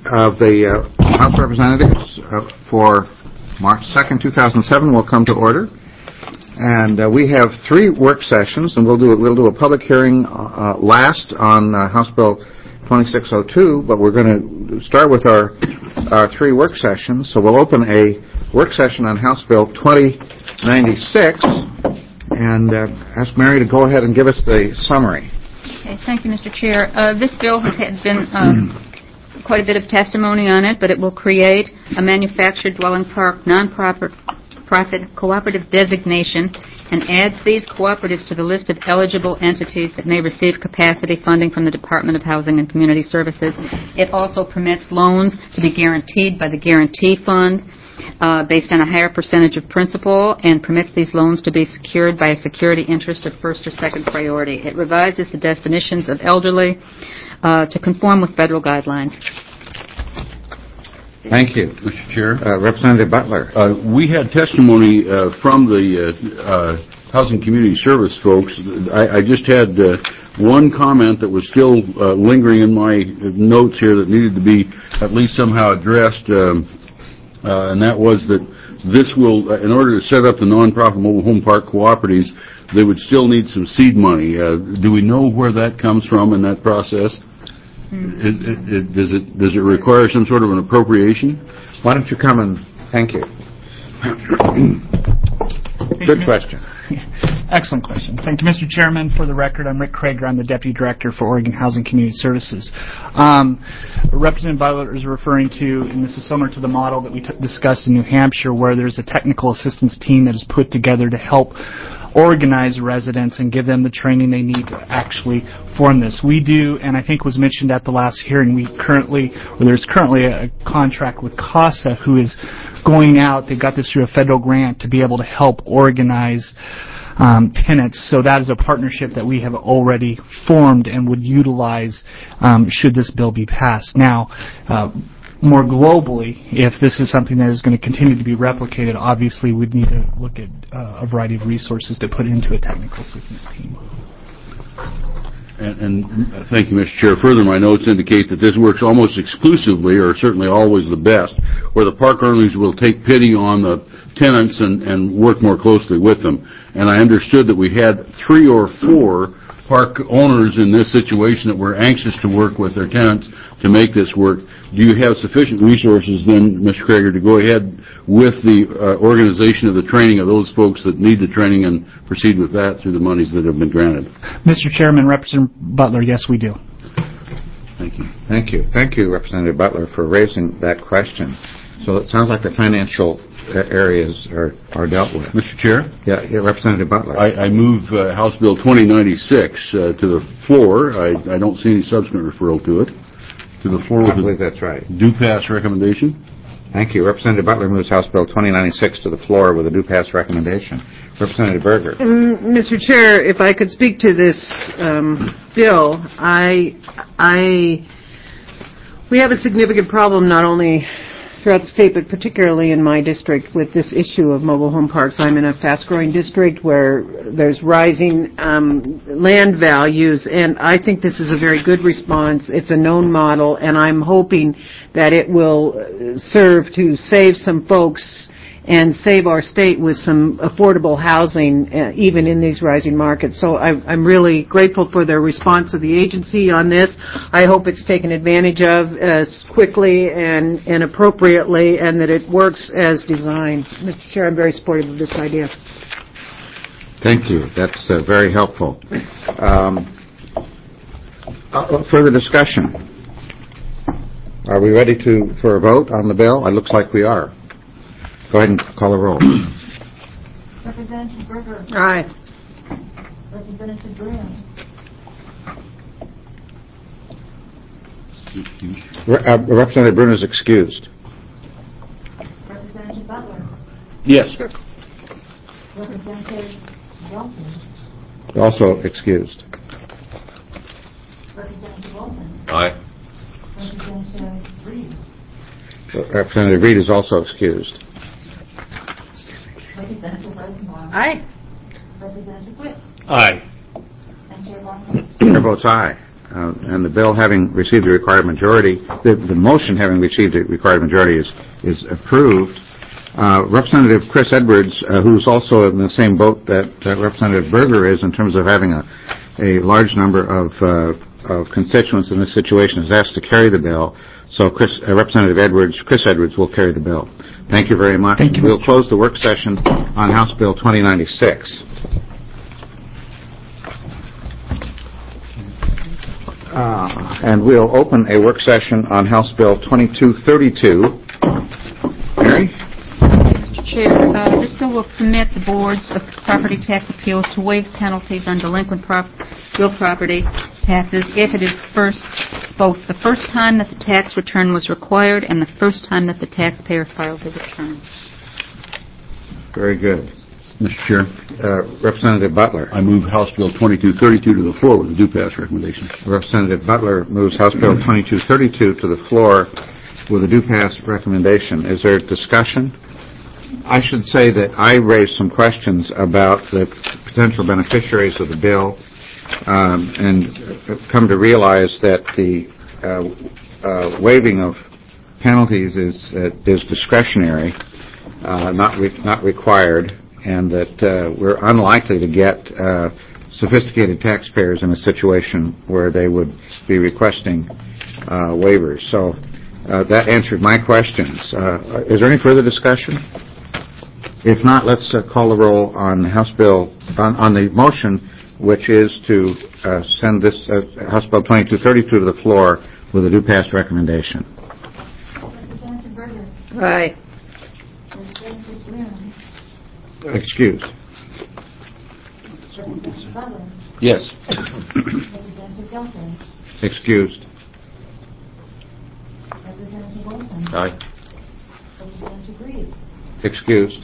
of the House of Representatives for March 2nd, 2007 will come to order. And we have 3 work sessions, and we'll do a public hearing last on House Bill 2602, but we're going to start with our 3 work sessions. So we'll open a work session on House Bill 2096 and ask Mary to go ahead and give us the summary. Okay, thank you, Mr. Chair. This bill has been quite a bit of testimony on it, but it will create a manufactured dwelling park non-profit cooperative designation and adds these cooperatives to the list of eligible entities that may receive capacity funding from the Department of Housing and Community Services. It also permits loans to be guaranteed by the Guarantee Fund based on a higher percentage of principal, and permits these loans to be secured by a security interest of first or second priority. It revises the definitions of elderly to conform with federal guidelines. Thank you. Mr. Chair. Representative Butler. We had testimony from the Housing Community Service folks. I just had one comment that was still lingering in my notes here that needed to be at least somehow addressed, and that was that this will, in order to set up the non-profit mobile home park cooperatives, they would still need some seed money. Do we know where that comes from in that process? Does it require some sort of an appropriation? Why don't you come and thank you. Good question. Excellent question. Thank you, Mr. Chairman. For the record, I'm Rick Krager. I'm the Deputy Director for Oregon Housing Community Services. Representative Butler is referring to, and this is similar to the model that we discussed in New Hampshire, where there's a technical assistance team that is put together to help organize residents and give them the training they need to actually form this. We do, and I think was mentioned at the last hearing, there's currently a contract with CASA who is going out. They got this through a federal grant to be able to help organize tenants. So that is a partnership that we have already formed and would utilize should this bill be passed. Now, more globally, if this is something that is going to continue to be replicated, obviously we'd need to look at a variety of resources to put into a technical assistance team. And thank you, Mr. Chair. Further, my notes indicate that this works almost exclusively, or certainly always the best, where the park owners will take pity on the tenants and work more closely with them. And I understood that we had 3 or 4 park owners in this situation that were anxious to work with their tenants to make this work. Do you have sufficient resources then, Mr. Krager, to go ahead with the organization of the training of those folks that need the training and proceed with that through the monies that have been granted? Mr. Chairman, Representative Butler, yes, we do. Thank you. Thank you. Thank you, Representative Butler, for raising that question. So it sounds like the financial areas are dealt with. Mr. Chair? Yeah, Representative Butler. I move House Bill 2096 to the floor. I don't see any subsequent referral to it. To the floor with I believe that's right. Due pass recommendation. Thank you. Representative Butler moves House Bill 2096 to the floor with a due pass recommendation. Representative Berger. Mr. Chair, if I could speak to this bill, we have a significant problem not only throughout the state, but particularly in my district with this issue of mobile home parks. I'm in a fast-growing district where there's rising land values, and I think this is a very good response. It's a known model, and I'm hoping that it will serve to save some folks and save our state with some affordable housing, even in these rising markets. So I'm really grateful for their response of the agency on this. I hope it's taken advantage of as quickly and appropriately, and that it works as designed. Mr. Chair, I'm very supportive of this idea. Thank you. That's very helpful. Further discussion? Are we ready for a vote on the bill? It looks like we are. Go ahead and call the roll. Representative Berger. Aye. Representative Bruno. Representative Bruno is excused. Representative Butler. Yes. Representative Johnson. Also excused. Representative Olson. Aye. Representative Reed. Representative Reed is also excused. Representative Rosenbaum. Aye. Representative Witt. Aye. And Chair Barnes. Chair votes aye. and the bill having received the required majority, the motion having received the required majority is approved. Representative Chris Edwards, who's also in the same boat that Representative Berger is in terms of having a large number of constituents in this situation, is asked to carry the bill. So Representative Chris Edwards will carry the bill. Thank you very much. Thank you, We'll close the work session on House Bill 2096. And we'll open a work session on House Bill 2232. Mary? Mr. Chair, this bill will permit the boards of property tax appeals to waive penalties on delinquent real property taxes if it is both the first time that the tax return was required and the first time that the taxpayer files a return. Very good. Mr. Chair, Representative Butler. I move House Bill 2232 to the floor with a do-pass recommendation. Representative Butler moves House Bill 2232 to the floor with a do-pass recommendation. Is there discussion? I should say that I raised some questions about the potential beneficiaries of the bill and come to realize that the waiving of penalties is discretionary, not required, and that we're unlikely to get sophisticated taxpayers in a situation where they would be requesting waivers. So that answered my questions. Is there any further discussion? If not, let's call the roll on House Bill, on the motion, which is to send this House Bill 2232 to the floor with a do-pass recommendation. Representative Berger. Aye. Representative Bloom. Excused. Representative Butler. Yes. Representative Gelson. Excused. Representative Wilson. Aye. Representative Reed. Excused.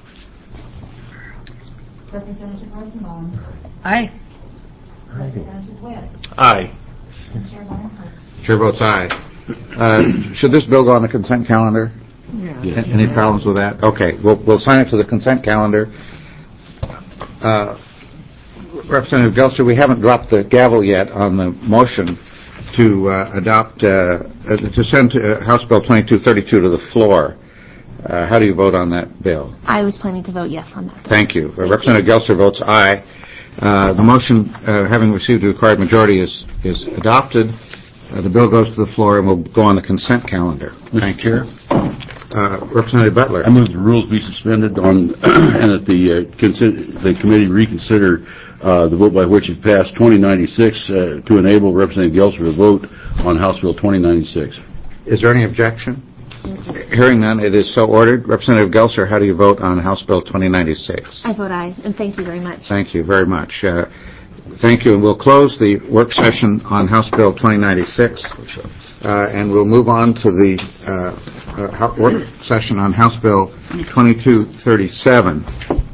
Representative Rosenbaum. Aye. Representative Webb. Aye. And Chair Barnhart. Chair votes aye. Should this bill go on the consent calendar? Yes. Any problems with that? Okay, we'll sign it to the consent calendar. Representative Gelser, we haven't dropped the gavel yet on the motion to to send House Bill 2232 to the floor. How do you vote on that bill? I was planning to vote yes on that. Thank you. Representative Gelser votes aye. The motion, having received the required majority, is adopted. The bill goes to the floor and will go on the consent calendar. Thank you. Representative Butler. I move the rules be suspended and that the committee reconsider the vote by which it passed 2096 to enable Representative Gelser to vote on House Bill 2096. Is there any objection? Hearing none, it is so ordered. Representative Gelser, how do you vote on House Bill 2096? I vote aye, and thank you very much. Thank you very much. Thank you, and we'll close the work session on House Bill 2096, and we'll move on to the work session on House Bill 2237.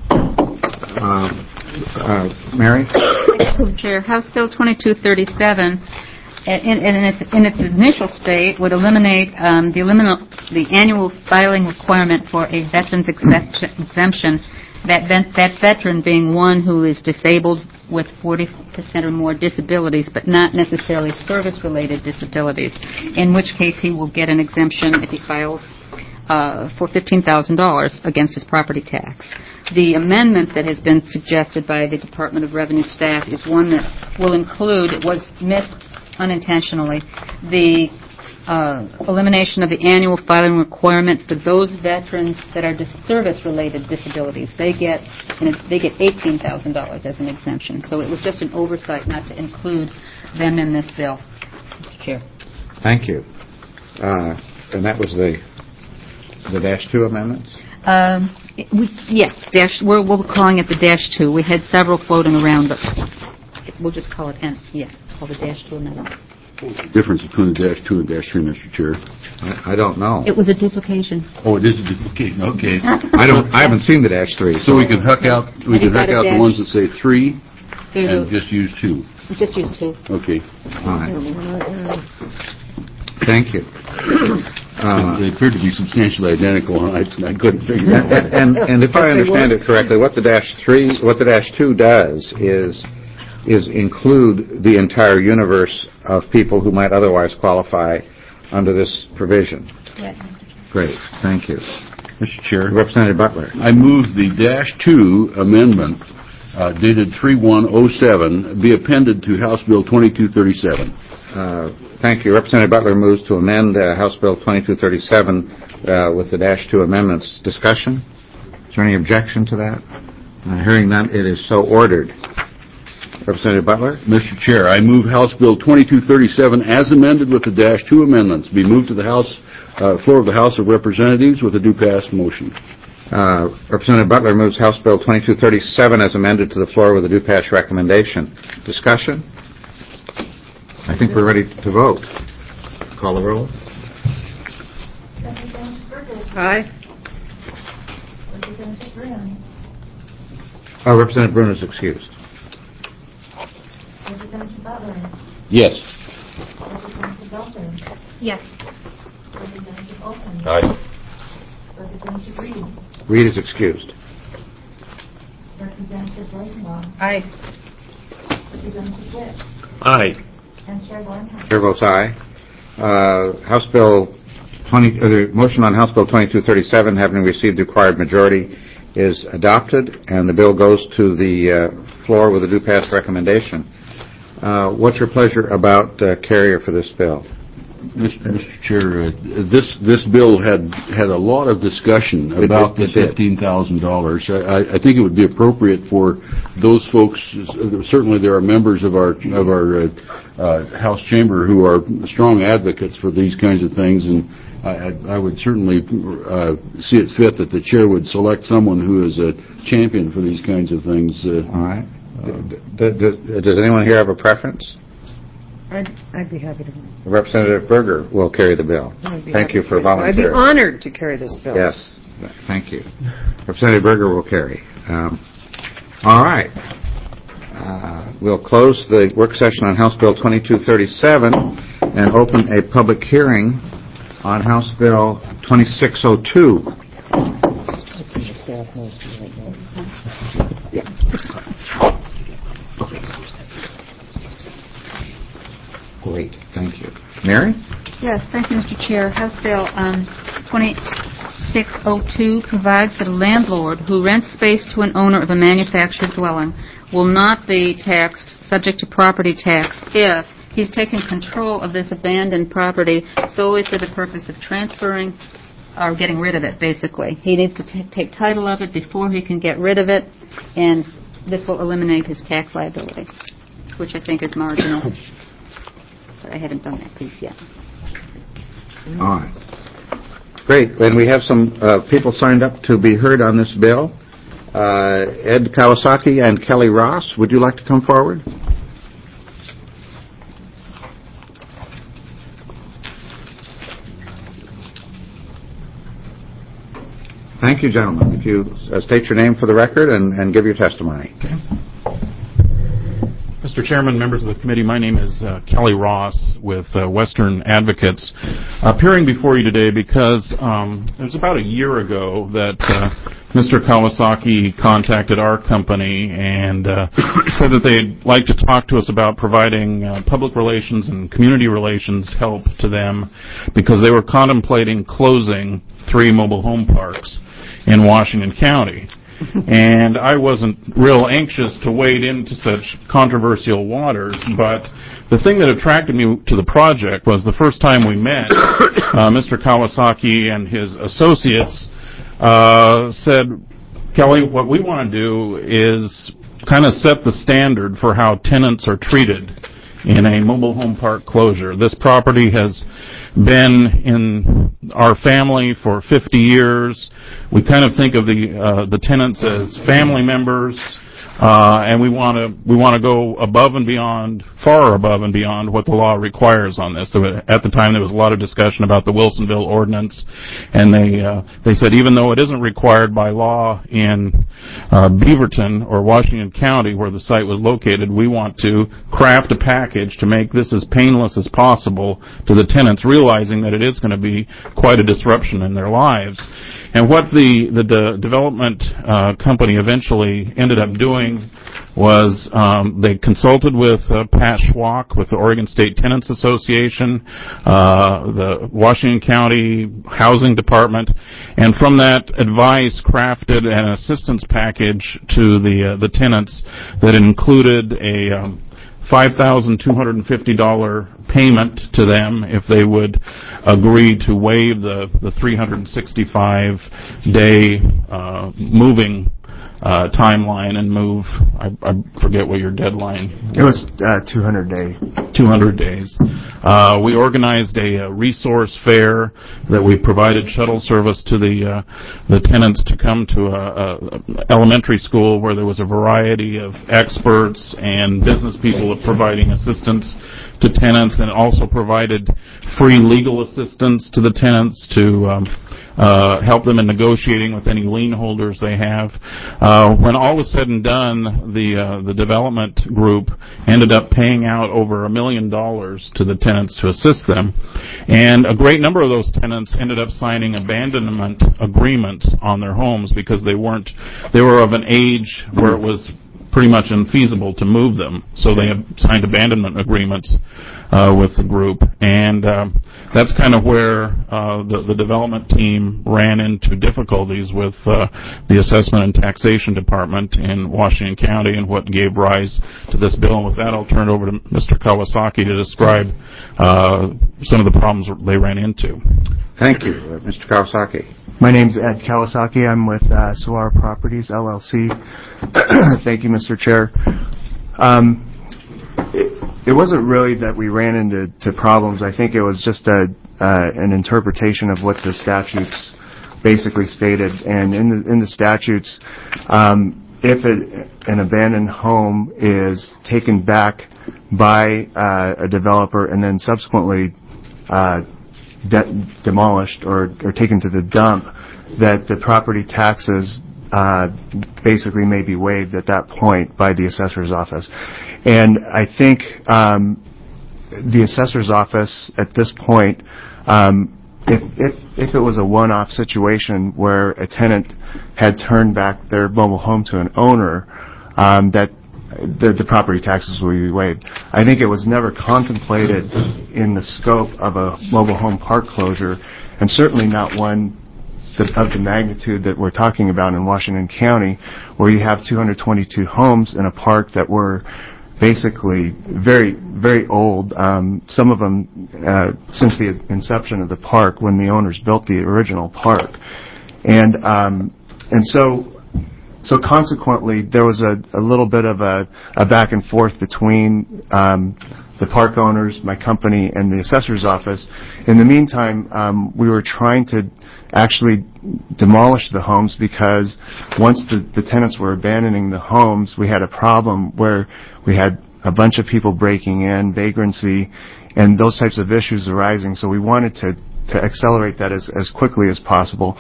Mary? Madam Chair, House Bill 2237, in its initial state, would eliminate the annual filing requirement for a veteran's exemption, that veteran being one who is disabled with 40% or more disabilities, but not necessarily service-related disabilities, in which case he will get an exemption if he files for $15,000 against his property tax. The amendment that has been suggested by the Department of Revenue staff is one that will include, it was missed unintentionally, the elimination of the annual filing requirement for those veterans that are service-related disabilities. They get $18,000 as an exemption. So it was just an oversight not to include them in this bill. Mr. Chair. Thank you. And that was the -2 amendments? Yes, we're calling it the -2. We had several floating around, but we'll just call it called the -2 amendment. What's the difference between the -2 and -3, Mr. Chair? I don't know. It was a duplication. Oh, it is a duplication. Okay. I haven't seen the -3. So we can huck out the ones that say 3 There's and just use 2. just use 2. Okay. All right. Thank you. They appeared to be substantially identical, and I couldn't figure it out. And if I understand it correctly, what the -2 does is is include the entire universe of people who might otherwise qualify under this provision. Great, thank you. Mr. Chair, Representative Butler. I move the -2 amendment dated 3/1/07 be appended to House Bill 2237. Thank you. Representative Butler moves to amend House Bill 2237 with the -2 amendments. Discussion? Is there any objection to that? Hearing none, it is so ordered. Representative Butler? Mr. Chair, I move House Bill 2237 as amended with the -2 amendments be moved to the House floor of the House of Representatives with a due pass motion. Representative Butler moves House Bill 2237 as amended to the floor with a due pass recommendation. Discussion? I think we're ready to vote. Call the roll. Aye. Representative Bruno is excused. Representative Butler. Yes. Representative Belton. Yes. Representative Olson. Aye. Representative Reed. Reed is excused. Representative Rosenbaum. Aye. Representative Witt. Aye. And Chair Barnhart. Chair votes aye. House Bill 20, the motion on House Bill 2237, having received the required majority, is adopted, and the bill goes to the floor with a due pass recommendation. What's your pleasure about carrier for this bill? Mr. Chair, this bill had a lot of discussion about the $15,000. I think it would be appropriate for those folks. Certainly, there are members of our House chamber who are strong advocates for these kinds of things, and I would certainly see it fit that the chair would select someone who is a champion for these kinds of things. All right. Does anyone here have a preference? I'd be happy to. Representative Berger will carry the bill. Thank you for volunteering. I'd be honored to carry this bill. Yes, thank you. Representative Berger will carry. All right. We'll close the work session on House Bill 2237 and open a public hearing on House Bill 2602. Let's see the staff knows right now. Yeah. Great, thank you. Mary? Yes, thank you, Mr. Chair. House Bill 2602 provides that a landlord who rents space to an owner of a manufactured dwelling will not be taxed subject to property tax if he's taken control of this abandoned property solely for the purpose of transferring or getting rid of it, basically. He needs to take title of it before he can get rid of it, and this will eliminate his tax liability, which I think is marginal. But I haven't done that piece yet. All right. Great. And we have some people signed up to be heard on this bill. Ed Kawasaki and Kelly Ross, would you like to come forward? Thank you, gentlemen. If you state your name for the record and give your testimony. Okay. Mr. Chairman, members of the committee, my name is Kelly Ross with Western Advocates, appearing before you today because it was about a year ago that Mr. Kawasaki contacted our company and said that they'd like to talk to us about providing public relations and community relations help to them because they were contemplating closing 3 mobile home parks in Washington County. And I wasn't real anxious to wade into such controversial waters, but the thing that attracted me to the project was the first time we met, Mr. Kawasaki and his associates said, Kelly, what we want to do is kind of set the standard for how tenants are treated in a mobile home park closure. This property has been in our family for 50 years. We kind of think of the tenants as family members, and we want to go above and beyond, far above and beyond what the law requires on this. At the time, there was a lot of discussion about the Wilsonville Ordinance, and they said even though it isn't required by law in Beaverton or Washington County, where the site was located, we want to craft a package to make this as painless as possible to the tenants, realizing that it is going to be quite a disruption in their lives. And what the development company eventually ended up doing was they consulted with Pat Schwach with the Oregon State Tenants Association, the Washington County Housing Department, and from that advice crafted an assistance package to the tenants that included a $5,250 payment to them if they would agree to waive the 365-day moving timeline and move. I forget what your deadline. It was 200 days. 200 days. We organized a resource fair that we provided shuttle service to the tenants to come to a elementary school where there was a variety of experts and business people providing assistance to tenants, and also provided free legal assistance to the tenants to help them in negotiating with any lien holders they have. When all was said and done, the development group ended up paying out over $1 million to the tenants to assist them, and a great number of those tenants ended up signing abandonment agreements on their homes because they were of an age where it was pretty much unfeasible to move them, so they have signed abandonment agreements with the group, and that's kind of where the development team ran into difficulties with the Assessment and Taxation Department in Washington County, and what gave rise to this bill. And with that, I'll turn it over to Mr. Kawasaki to describe some of the problems they ran into. Thank you, Mr. Kawasaki. My name's Ed Kawasaki. I'm with Saguaro Properties, LLC. Thank you, Mr. Chair. It wasn't really that we ran into problems. I think it was just an interpretation of what the statutes basically stated. And in the statutes, if an abandoned home is taken back by a developer and then subsequently demolished or taken to the dump, that the property taxes basically may be waived at that point by the assessor's office. And I think the assessor's office at this point, if it was a one-off situation where a tenant had turned back their mobile home to an owner, that the property taxes will be waived. I think it was never contemplated in the scope of a mobile home park closure, and certainly not one of the magnitude that we're talking about in Washington County, where you have 222 homes in a park that were basically very, very old. Some of them since the inception of the park, when the owners built the original park, and so consequently, there was a little bit of a back and forth between the park owners, my company, and the assessor's office. In the meantime, we were trying to actually demolish the homes, because once the tenants were abandoning the homes, we had a problem where we had a bunch of people breaking in, vagrancy, and those types of issues arising. So we wanted to accelerate that as quickly as possible.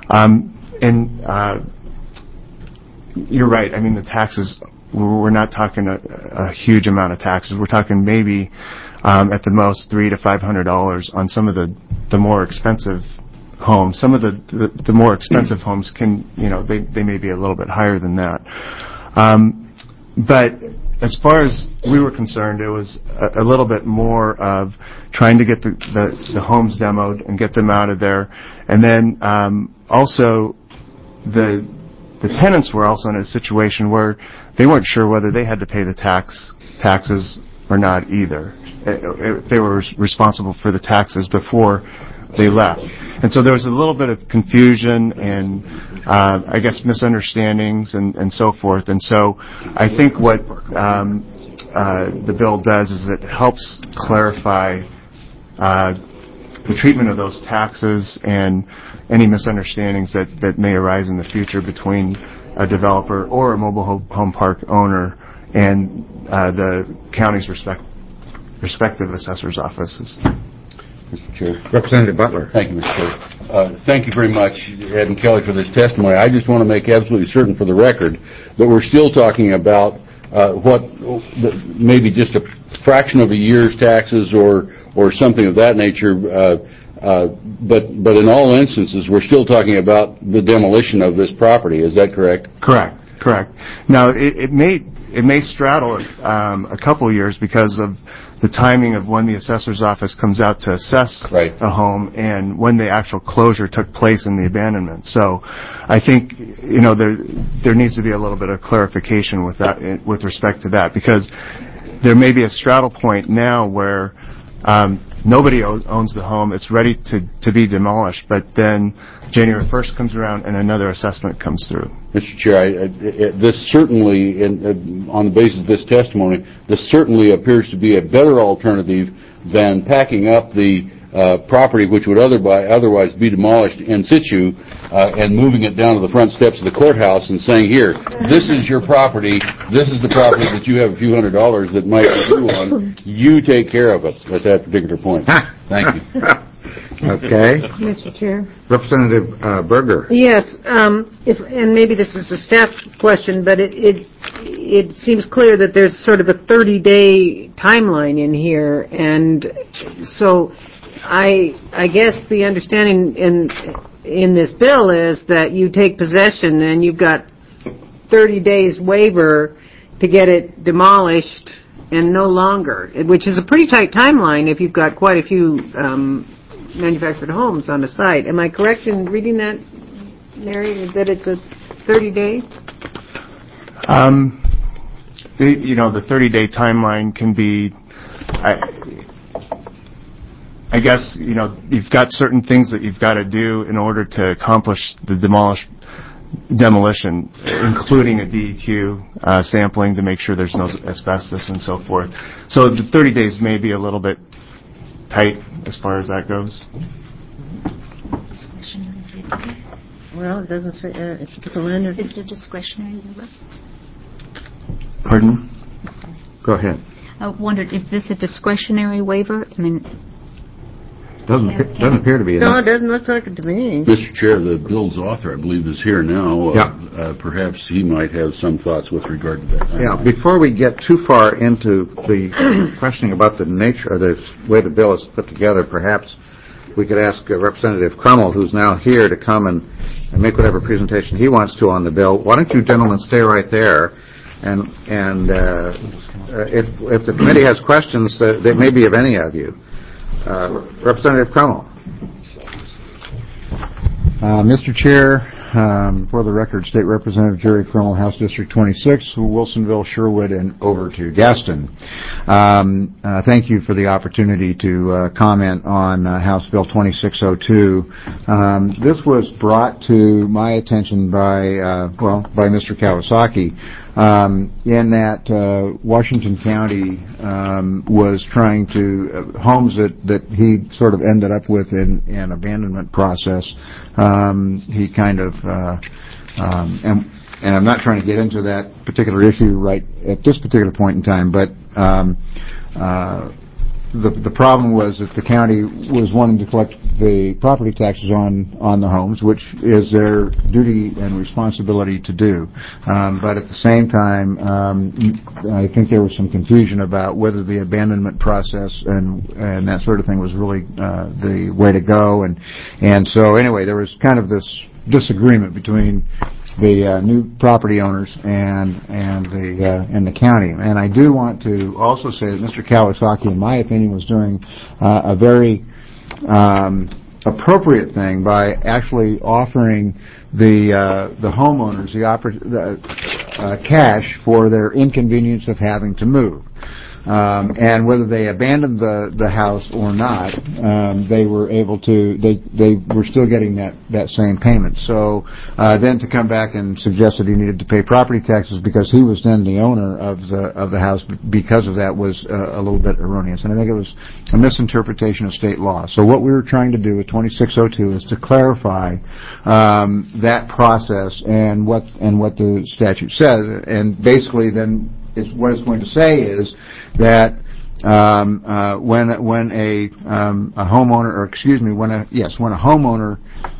You're right. I mean, the taxes, we're not talking a huge amount of taxes. We're talking maybe at the most $300 to $500 on some of the more expensive homes. Some of the more expensive homes can, they may be a little bit higher than that. But as far as we were concerned, it was a little bit more of trying to get the homes demoed and get them out of there. And then also the tenants were also in a situation where they weren't sure whether they had to pay the taxes or not either. If they were responsible for the taxes before they left. And so there was a little bit of confusion and I guess misunderstandings and so forth. And so I think what the bill does is it helps clarify the treatment of those taxes and any misunderstandings that may arise in the future between a developer or a mobile home park owner and the county's respective assessor's offices. Mr. Chair. Representative Butler. Thank you, Mr. Chair. Thank you very much, Ed and Kelly, for this testimony. I just want to make absolutely certain for the record that we're still talking about what maybe just a fraction of a year's taxes or something of that nature, but in all instances, we're still talking about the demolition of this property. Is that correct? Correct. Now, it may it may straddle a couple of years because of the timing of when the assessor's office comes out to assess a home and when the actual closure took place in the abandonment. So I think, there needs to be a little bit of clarification with that, with respect to that, because there may be a straddle point now where nobody owns the home, it's ready to be demolished, but then January 1st comes around and another assessment comes through. Mr. Chair, this certainly, on the basis of this testimony, this certainly appears to be a better alternative than packing up the property which would otherwise be demolished in situ and moving it down to the front steps of the courthouse and saying, here, this is your property, this is the property that you have a few $100s that might be due on, you take care of it at that particular point. Thank you. Okay. Mr. Chair. Representative Berger. Yes, and maybe this is a staff question, but it seems clear that there's sort of a 30-day timeline in here, and so I guess the understanding in this bill is that you take possession and you've got 30 days waiver to get it demolished and no longer, which is a pretty tight timeline if you've got quite a few manufactured homes on the site. Am I correct in reading that, Mary, that it's a 30-day? The 30-day timeline can be, I guess, you've got certain things that you've got to do in order to accomplish the demolition, including a DEQ sampling to make sure there's no asbestos and so forth. So the 30 days may be a little bit tight as far as that goes. Well, it doesn't say it's the lender. Is it a discretionary waiver? Pardon? Go ahead. I wondered, is this a discretionary waiver? I mean, doesn't appear to be. No, it doesn't look like it to me. Mr. Chair, the bill's author, I believe, is here now. Perhaps he might have some thoughts with regard to that. Yeah, before we get too far into the questioning about the nature or the way the bill is put together, perhaps we could ask Representative Crummell, who's now here, to come and make whatever presentation he wants to on the bill. Why don't you gentlemen stay right there? And if the committee has questions, they may be of any of you. Representative Crummell. Mr. Chair, for the record, State Representative Jerry Crummell, House District 26, Wilsonville, Sherwood, and over to Gaston. Thank you for the opportunity to comment on House Bill 2602. This was brought to my attention by Mr. Kawasaki, in that Washington County was trying to homes that he sort of ended up with in an abandonment process. He kind of and I'm not trying to get into that particular issue right at this particular point in time, but the problem was that the county was wanting to collect the property taxes on the homes, which is their duty and responsibility to do. But at the same time, I think there was some confusion about whether the abandonment process and that sort of thing was really the way to go. And so anyway, there was kind of this disagreement between the new property owners and the county. And I do want to also say that Mr. Kawasaki, in my opinion, was doing a very appropriate thing by actually offering the homeowners the cash for their inconvenience of having to move. And whether they abandoned the house or not, they were able to. They were still getting that same payment. So then to come back and suggest that he needed to pay property taxes because he was then the owner of the house because of that was a little bit erroneous. And I think it was a misinterpretation of state law. So what we were trying to do with 2602 is to clarify that process and what the statute says. And basically then what it's going to say is that when a homeowner, or excuse me, when a homeowner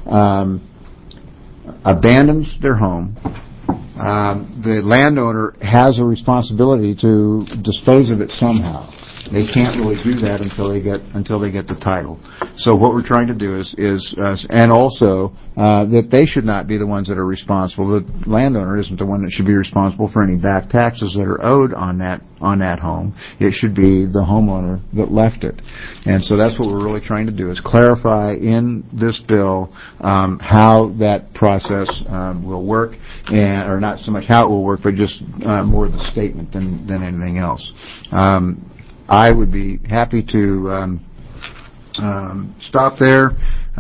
abandons their home, the landowner has a responsibility to dispose of it somehow. They can't really do that until they get the title. So what we're trying to do is and also that they should not be the ones that are responsible. The landowner isn't the one that should be responsible for any back taxes that are owed on that home. It should be the homeowner that left it. And so that's what we're really trying to do, is clarify in this bill how that process will work, or not so much how it will work, but just more the statement than anything else. I would be happy to stop there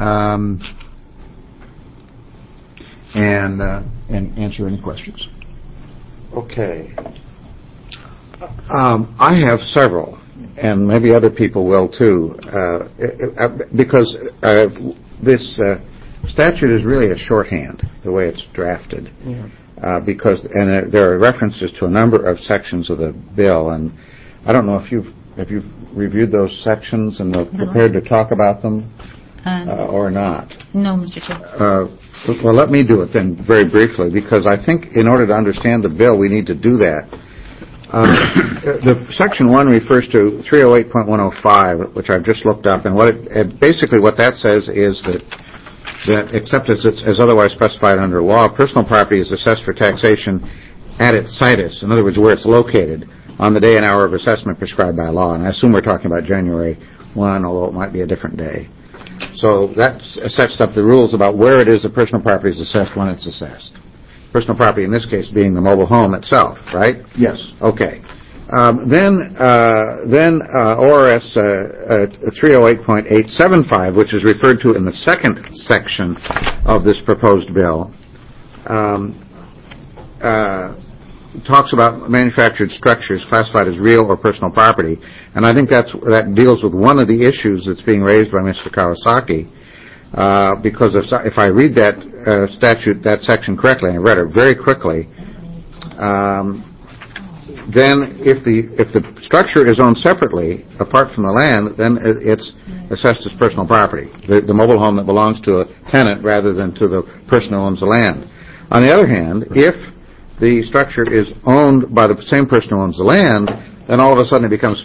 and answer any questions. Okay. I have several, and maybe other people will too, because this statute is really a shorthand, the way it's drafted. Because there are references to a number of sections of the bill, and I don't know if you've reviewed those sections and are prepared to talk about them or not. No, Mr. Chair. Well, let me do it then very briefly, because I think in order to understand the bill, we need to do that. The Section 1 refers to 308.105, which I've just looked up, and basically what that says is that except as otherwise specified under law, personal property is assessed for taxation at its situs, in other words, where it's located, on the day and hour of assessment prescribed by law. And I assume we're talking about January 1, although it might be a different day. So that sets up the rules about where it is that personal property is assessed when it's assessed. Personal property in this case being the mobile home itself, right? Yes. Okay. Then ORS 308.875, which is referred to in the second section of this proposed bill, talks about manufactured structures classified as real or personal property, and I think that deals with one of the issues that's being raised by Mr. Kawasaki, because if I read that that section correctly, and I read it very quickly, then if the structure is owned separately, apart from the land, then it's assessed as personal property, the mobile home that belongs to a tenant rather than to the person who owns the land. On the other hand, if the structure is owned by the same person who owns the land, then all of a sudden it becomes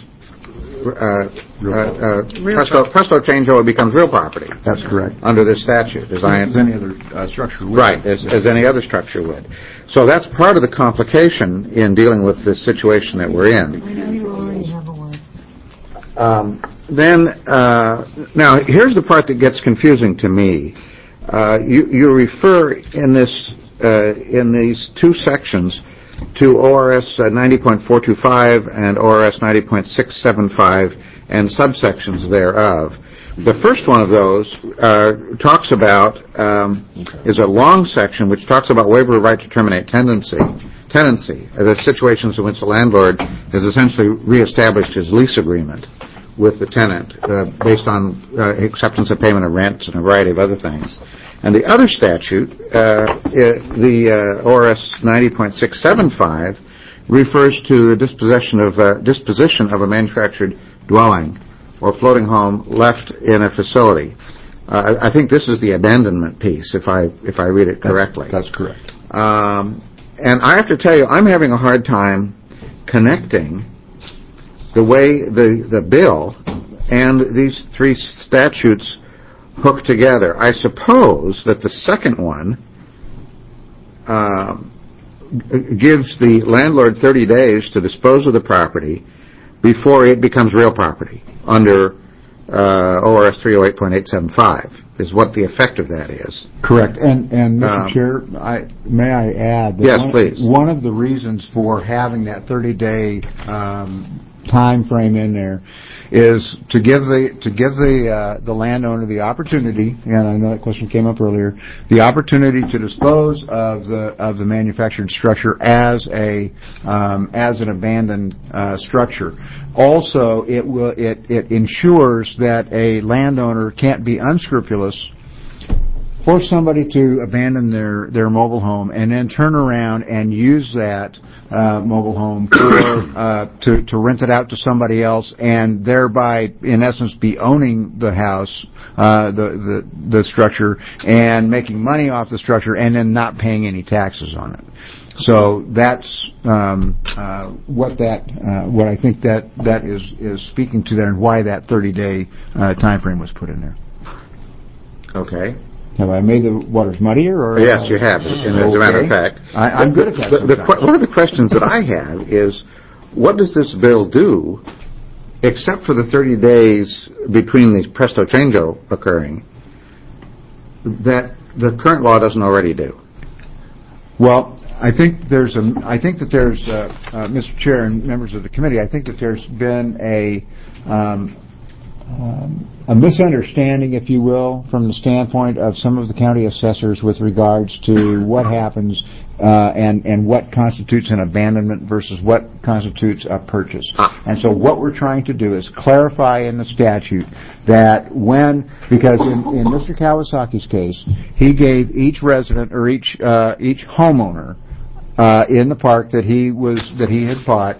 presto chango, it becomes real property. That's correct. Under this statute, as any other structure would. Right, as any other structure would. So that's part of the complication in dealing with this situation that we're in. Now here's the part that gets confusing to me. You refer in these two sections to ORS 90.425 and ORS 90.675 and subsections thereof. The first one of those talks about is a long section which talks about waiver of right to terminate tenancy, the situations in which the landlord has essentially reestablished his lease agreement with the tenant based on acceptance of payment of rent and a variety of other things. And the other statute, the ORS 90.675, refers to the disposition of a manufactured dwelling or floating home left in a facility. I think this is the abandonment piece, if I read it correctly. That's correct. And I have to tell you, I'm having a hard time connecting the way the bill and these three statutes hook together. I suppose that the second one gives the landlord 30 days to dispose of the property before it becomes real property under ORS 308.875 is what the effect of that is. Correct. And Mr. Chair, may I add that yes, please. One of the reasons for having that 30-day time frame in there is to give the landowner the opportunity, and I know that question came up earlier, the opportunity to dispose of the manufactured structure as an abandoned structure. Also, it ensures that a landowner can't be unscrupulous force somebody to abandon their mobile home and then turn around and use that mobile home to rent it out to somebody else, and thereby, in essence, be owning the house, the structure, and making money off the structure, and then not paying any taxes on it. So that's what I think that is speaking to there, and why that 30-day time frame was put in there. Okay. Have I made the waters muddier? Or Yes, you have. And as a matter of fact, I'm good at that. One of the questions that I have is, what does this bill do, except for the 30 days between the presto changeo occurring, that the current law doesn't already do? Well, I think that there's, Mr. Chair and members of the committee, I think that there's been a misunderstanding, if you will, from the standpoint of some of the county assessors with regards to what happens and what constitutes an abandonment versus what constitutes a purchase. And so what we're trying to do is clarify in the statute that because in Mr. Kawasaki's case, he gave each resident or each homeowner in the park that he had bought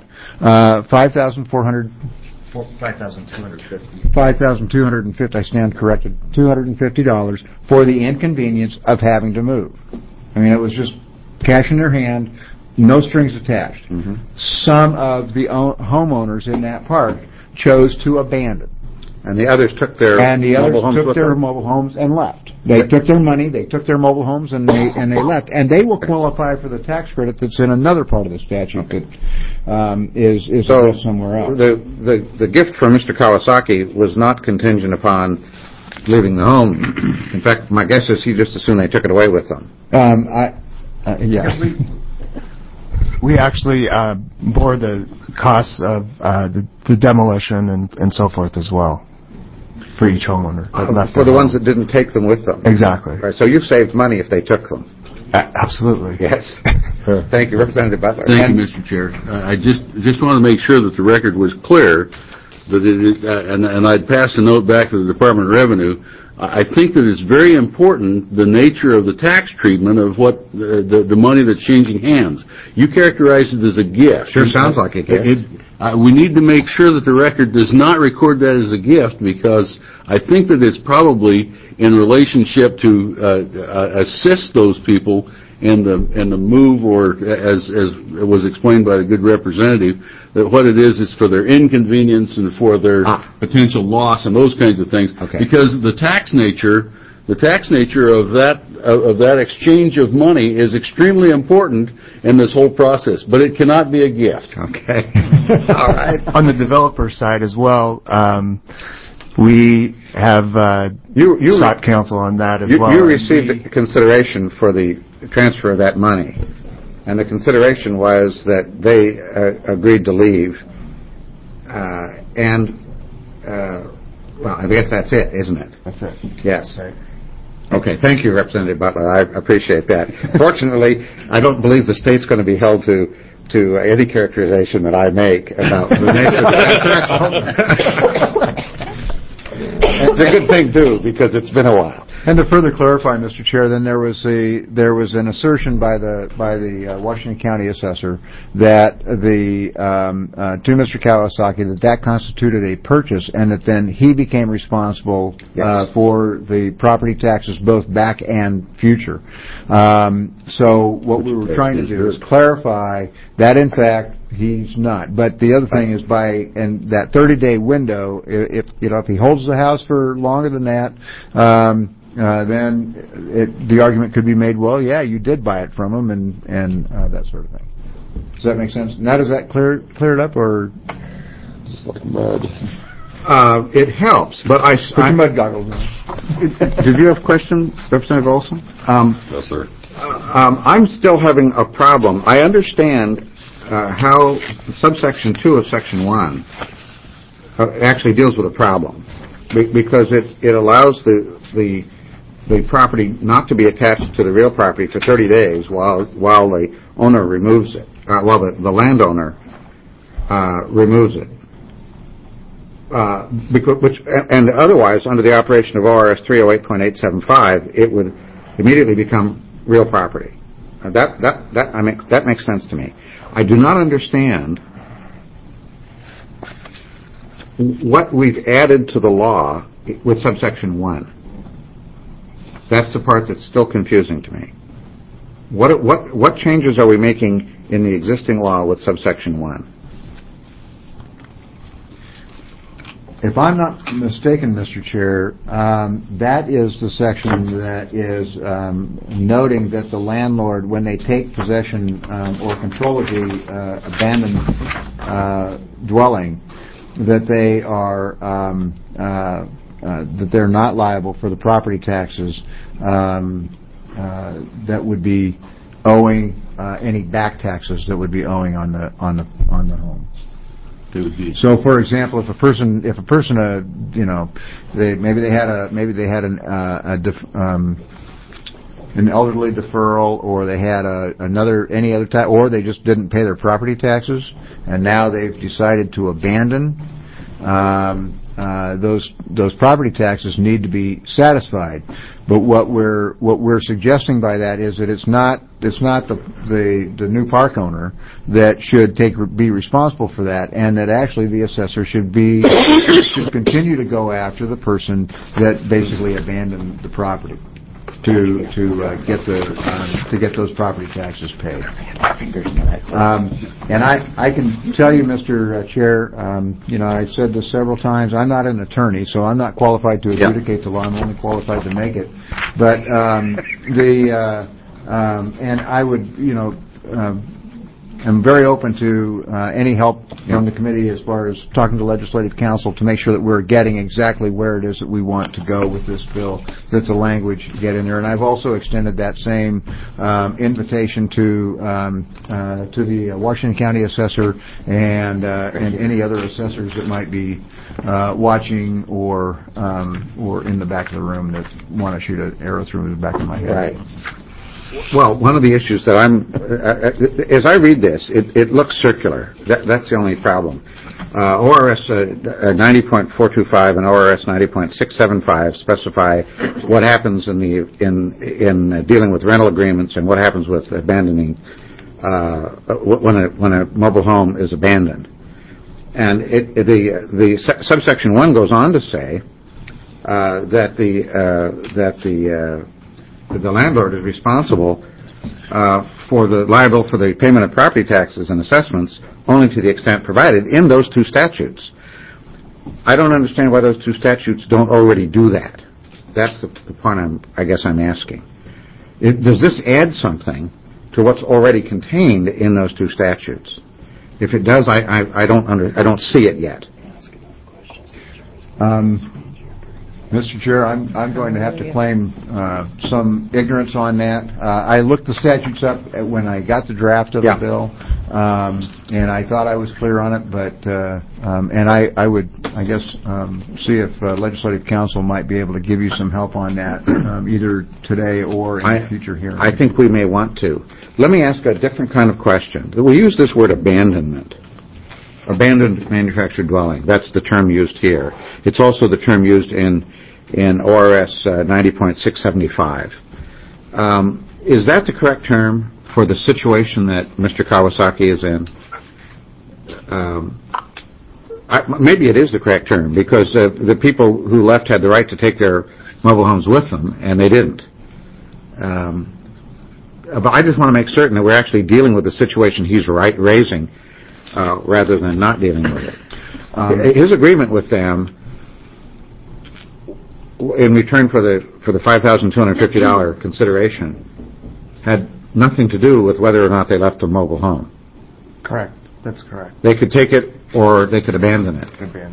$5,250. I stand corrected. $250 for the inconvenience of having to move. I mean, it was just cash in their hand, no strings attached. Mm-hmm. Some of the homeowners in that park chose to abandon. And the others took their mobile homes and left. They took their money, they took their mobile homes, and they left. And they will qualify for the tax credit that's in another part of the statute that is somewhere else. The gift from Mr. Kawasaki was not contingent upon leaving the home. In fact, my guess is he just assumed they took it away with them. Yeah. We actually bore the costs of the demolition and so forth as well for each homeowner. For the ones that didn't take them with them. Exactly. Right, so you've saved money if they took them. Absolutely. Yes. Thank you, Representative Butler. Thank you, Mr. Chair. I just want to make sure that the record was clear that and I'd pass a note back to the Department of Revenue. I think that it's very important the nature of the tax treatment of what the money that's changing hands. You characterize it as a gift. Sure sounds like a gift. We need to make sure that the record does not record that as a gift, because I think that it's probably in relationship to assist those people in the move, or as was explained by the good representative, that what it is for their inconvenience and for their potential loss and those kinds of things. Okay. Because the tax nature of that exchange of money is extremely important in this whole process, but it cannot be a gift. Okay. All right. On the developer side as well, we have sought counsel on that as well. You received a consideration for the transfer of that money, and the consideration was that they agreed to leave, well, I guess that's it, isn't it? That's it. Yes. Right. Okay, thank you, Representative Butler. I appreciate that. Fortunately, I don't believe the state's going to be held to any characterization that I make about the nature of the transaction. It's a good thing, too, because it's been a while. And to further clarify, Mr. Chair, then there was an assertion by the Washington County assessor that to Mr. Kawasaki that constituted a purchase, and that then he became responsible for the property taxes, both back and future. So what we were trying to do is clarify that in fact he's not. But the other thing is in that 30-day window, if he holds the house for longer than that, then the argument could be made, well, yeah, you did buy it from him, and that sort of thing. Does that make sense? Now, does that clear it up, or? It's like mud. It helps, but Put your mud goggles on. Did you have a question, Representative Olson? No, sir. I'm still having a problem. I understand how subsection 2 of section 1 actually deals with a problem, because it allows the property not to be attached to the real property for 30 days while the owner removes it, while the landowner removes it. And otherwise, under the operation of ORS 308.875, it would immediately become real property. That makes sense to me. I do not understand what we've added to the law with subsection 1. That's the part that's still confusing to me. What changes are we making in the existing law with subsection 1? If I'm not mistaken, Mr. Chair, that is the section that is noting that the landlord, when they take possession or control of the abandoned dwelling, that they are that they're not liable for the property taxes that would be owing any back taxes that would be owing on the home. So, for example, if a person, maybe they had an elderly deferral, or they had any other tax, or they just didn't pay their property taxes, and now they've decided to abandon. Those property taxes need to be satisfied. But what we're suggesting by that is that it's not the new park owner that should be responsible for that, and that actually the assessor should continue to go after the person that basically abandoned the property to get those property taxes paid. And I can tell you, Mr. Chair, I've said this several times. I'm not an attorney, so I'm not qualified to adjudicate the law. I'm only qualified to make it. But and I would, I'm very open to any help from the committee as far as talking to Legislative Council to make sure that we're getting exactly where it is that we want to go with this bill, that the language get in there. And I've also extended that same invitation to the Washington County assessor and any other assessors that might be watching or in the back of the room that want to shoot an arrow through the back of my head. Right. Well, one of the issues that as I read this, it looks circular. That's the only problem. ORS 90.425 and ORS 90.675 specify what happens in dealing with rental agreements and what happens with abandoning when a mobile home is abandoned. And the subsection 1 goes on to say that the landlord is responsible liable for the payment of property taxes and assessments only to the extent provided in those two statutes. I don't understand why those two statutes don't already do that. That's the point I guess I'm asking. Does this add something to what's already contained in those two statutes? If it does, I don't see it yet. Mr. Chair, I'm going to have to claim some ignorance on that. I looked the statutes up when I got the draft of the bill, and I thought I was clear on it. But and I would, I guess, see if Legislative Council might be able to give you some help on that, either today or in a future hearing. I think we may want to. Let me ask a different kind of question. We use this word abandonment. Abandoned manufactured dwelling. That's the term used here. It's also the term used in ORS 90.675. Is that the correct term for the situation that Mr. Kawasaki is in? Maybe it is the correct term, because the people who left had the right to take their mobile homes with them, and they didn't. But I just want to make certain that we're actually dealing with the situation he's raising, rather than not dealing with it. His agreement with them, in return for the $5,250 consideration, had nothing to do with whether or not they left the mobile home. Correct. That's correct. They could take it, or they could abandon it.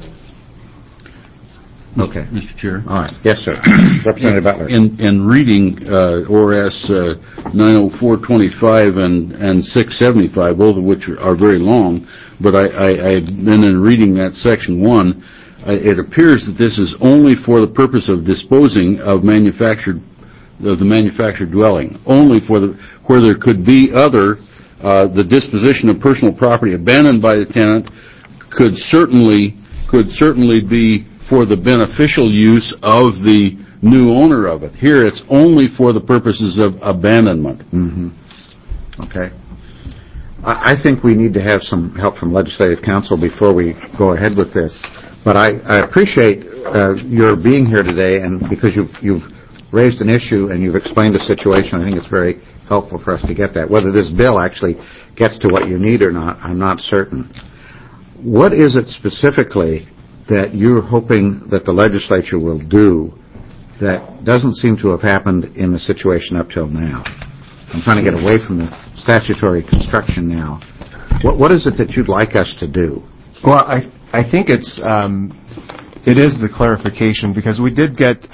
Okay. Mr. Chair. All right. Yes, sir. Representative Butler. In reading ORS 90425 and 675, both of which are very long, but then in reading that section 1, it appears that this is only for the purpose of disposing of the manufactured dwelling, only where there could be the disposition of personal property abandoned by the tenant could certainly be for the beneficial use of the new owner of it. Here, it's only for the purposes of abandonment. Okay. I think we need to have some help from Legislative Council before we go ahead with this. But I appreciate your being here today, and because you've raised an issue and you've explained the situation, I think it's very helpful for us to get that. Whether this bill actually gets to what you need or not, I'm not certain. What is it specifically that you're hoping that the legislature will do that doesn't seem to have happened in the situation up till now? I'm trying to get away from the statutory construction now. What is it that you'd like us to do? Well, I think it is the clarification, because we did get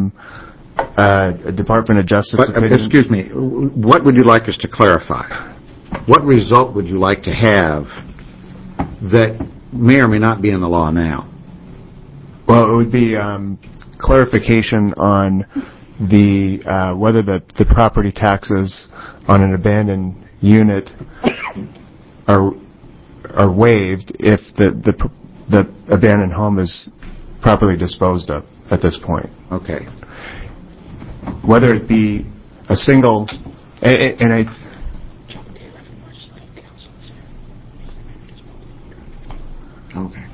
a Department of Justice opinion. Excuse me. What would you like us to clarify? What result would you like to have that may or may not be in the law now? Well, it would be clarification on the whether the property taxes on an abandoned unit are waived if the abandoned home is properly disposed of at this point. Okay. Whether it be a single, and I. Okay.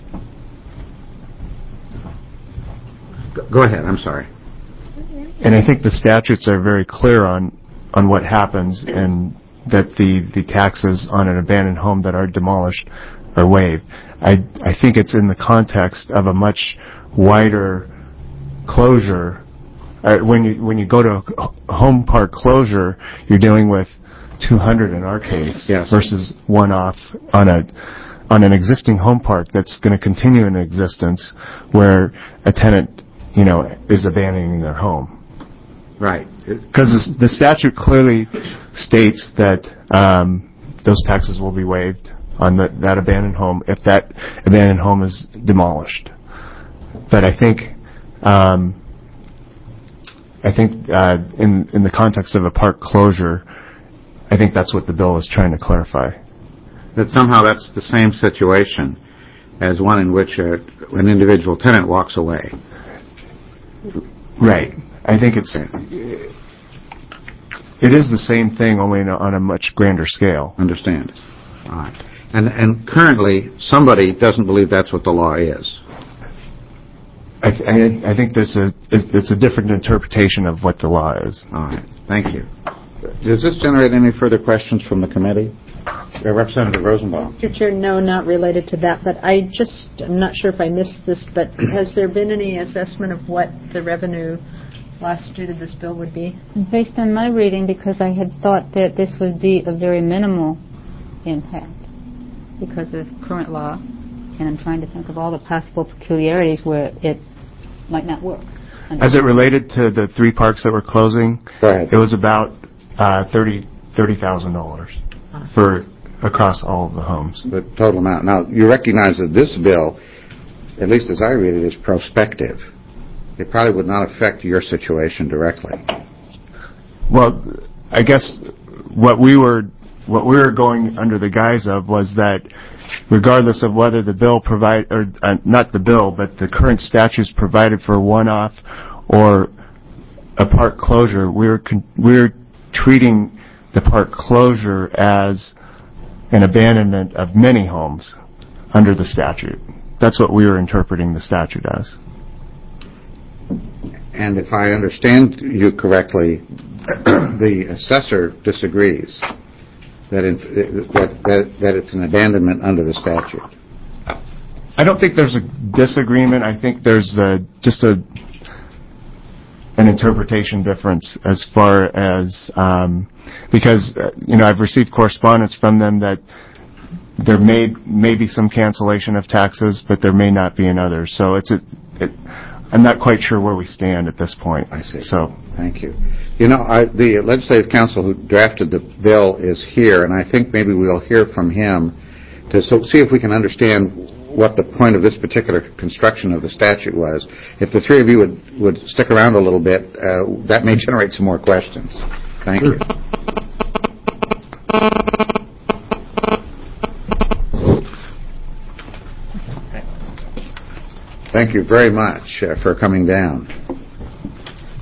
Go ahead. I'm sorry. And I think the statutes are very clear on what happens, and that the taxes on an abandoned home that are demolished are waived. I think it's in the context of a much wider closure. When you go to a home park closure, you're dealing with 200 in our case, yes, versus one-off on an existing home park that's going to continue in existence, where a tenant, is abandoning their home. Right. Because the statute clearly states that those taxes will be waived on that abandoned home if that abandoned home is demolished. But I think in the context of a park closure, I think that's what the bill is trying to clarify. That somehow that's the same situation as one in which an individual tenant walks away. Right. I think it is the same thing, only on a much grander scale. Understand. All right. And currently, somebody doesn't believe that's what the law is. I think it's a different interpretation of what the law is. All right. Thank you. Does this generate any further questions from the committee? Representative Rosenbaum. Mr. Chair, no, not related to that, but I'm not sure if I missed this, but has there been any assessment of what the revenue loss due to this bill would be? Based on my reading, because I had thought that this would be a very minimal impact because of current law, and I'm trying to think of all the possible peculiarities where it might not work. As it related to the 3 parks that were closing, it was about $30,000 for across all of the homes. The total amount. Now, you recognize that this bill, at least as I read it, is prospective. It probably would not affect your situation directly. Well, I guess what we were going under the guise of was that regardless of whether the bill not the bill, but the current statutes provided for one-off or a park closure, we're treating the park closure as an abandonment of many homes under the statute. That's what we were interpreting the statute as. And if I understand you correctly, the assessor disagrees that it's an abandonment under the statute. I don't think there's a disagreement. I think there's just an interpretation difference as far as because I've received correspondence from them that there may be some cancellation of taxes, but there may not be in others. So I'm not quite sure where we stand at this point. I see. So thank you. The Legislative Council who drafted the bill is here, and I think maybe we'll hear from him to see if we can understand what the point of this particular construction of the statute was. If the 3 of you would stick around a little bit, that may generate some more questions. Thank you. Thank you very much for coming down.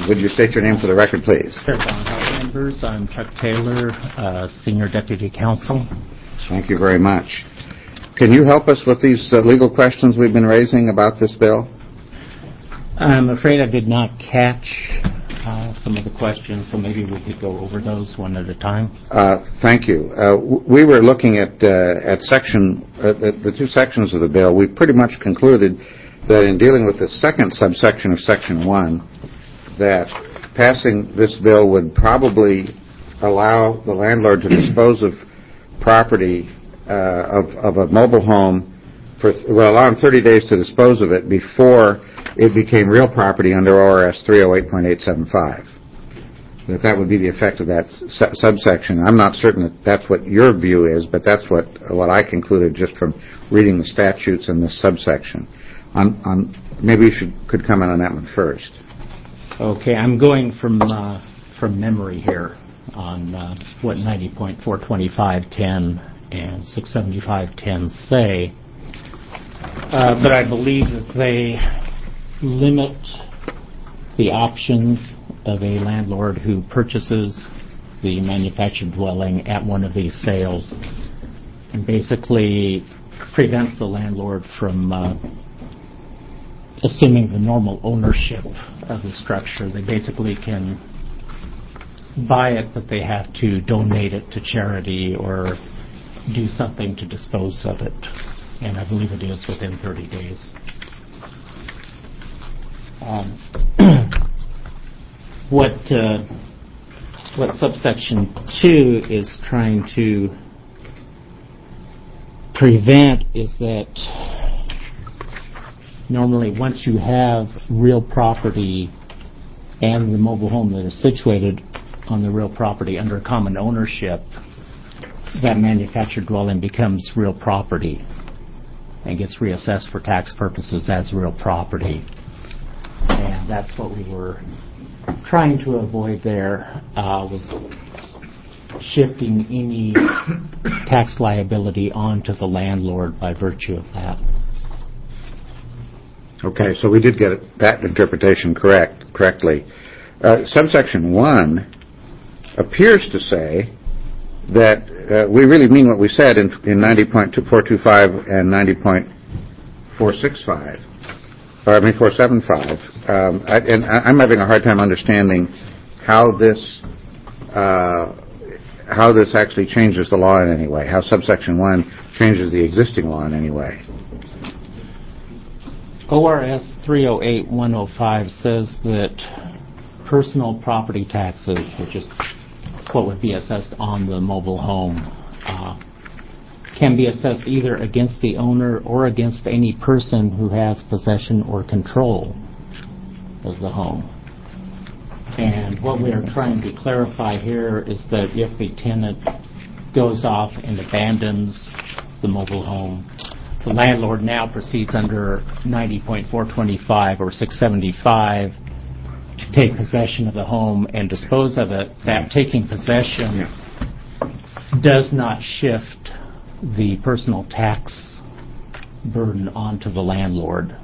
Would you state your name for the record, please? Chair Barnhart members, I'm Chuck Taylor, Senior Deputy Counsel. Thank you very much. Can you help us with these legal questions we've been raising about this bill? I'm afraid I did not catch some of the questions, so maybe we could go over those one at a time. Thank you. We were looking at the two sections of the bill. We pretty much concluded that in dealing with the second subsection of Section 1, that passing this bill would probably allow the landlord to dispose of property of a mobile home allow him 30 days to dispose of it before it became real property under ORS 308.875. That would be the effect of that subsection. I'm not certain that that's what your view is, but that's what I concluded just from reading the statutes in this subsection. Maybe you could comment on that one first. Okay, I'm going from memory here on what 90.425.10 and 675.10 say, but I believe that they limit the options of a landlord who purchases the manufactured dwelling at one of these sales and basically prevents the landlord from assuming the normal ownership of the structure. They basically can buy it, but they have to donate it to charity or do something to dispose of it. And I believe it is within 30 days. What subsection 2 is trying to prevent is that normally once you have real property and the mobile home that is situated on the real property under common ownership, that manufactured dwelling becomes real property and gets reassessed for tax purposes as real property. And that's what we were trying to avoid there, was shifting any tax liability onto the landlord by virtue of that. Okay, so we did get that interpretation correctly. Subsection 1 appears to say that we really mean what we said in 90.425 and 90.465, or 475. And I'm having a hard time understanding how this actually changes the law in any way, how subsection 1 changes the existing law in any way. ORS 308.105 says that personal property taxes, which is what would be assessed on the mobile home, can be assessed either against the owner or against any person who has possession or control of the home. And what we are trying to clarify here is that if the tenant goes off and abandons the mobile home, the landlord now proceeds under 90.425 or 675 to take possession of the home and dispose of it. That taking possession does not shift the personal tax burden onto the landlord.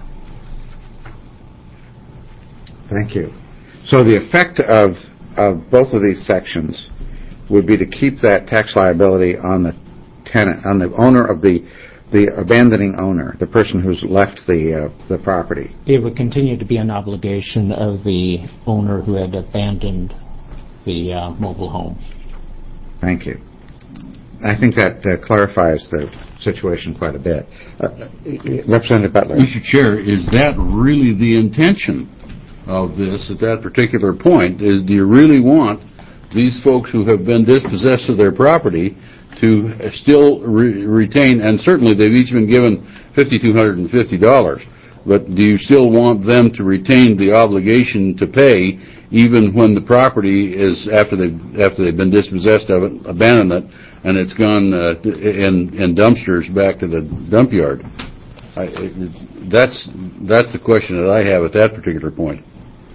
Thank you. So the effect of both of these sections would be to keep that tax liability on the tenant, on the owner of the abandoning owner, the person who's left the property. It would continue to be an obligation of the owner who had abandoned the mobile home. Thank you. I think that clarifies the situation quite a bit. Representative Butler. Mr. Chair, is that really the intention of this at that particular point? Do you really want these folks who have been dispossessed of their property to still retain, and certainly they've each been given $5,250, but do you still want them to retain the obligation to pay even when the property is, after they've been dispossessed of it, abandoned it, and it's gone in dumpsters back to the dump yard? That's the question that I have at that particular point.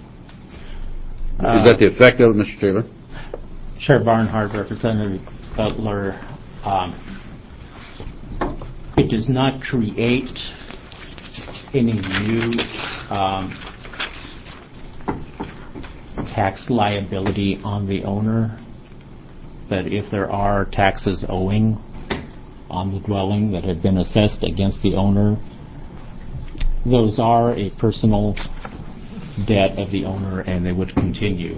Is that the effect of it, Mr. Taylor? Chair Barnhart, Representative Butler, it does not create any new tax liability on the owner, that if there are taxes owing on the dwelling that have been assessed against the owner, those are a personal debt of the owner, and they would continue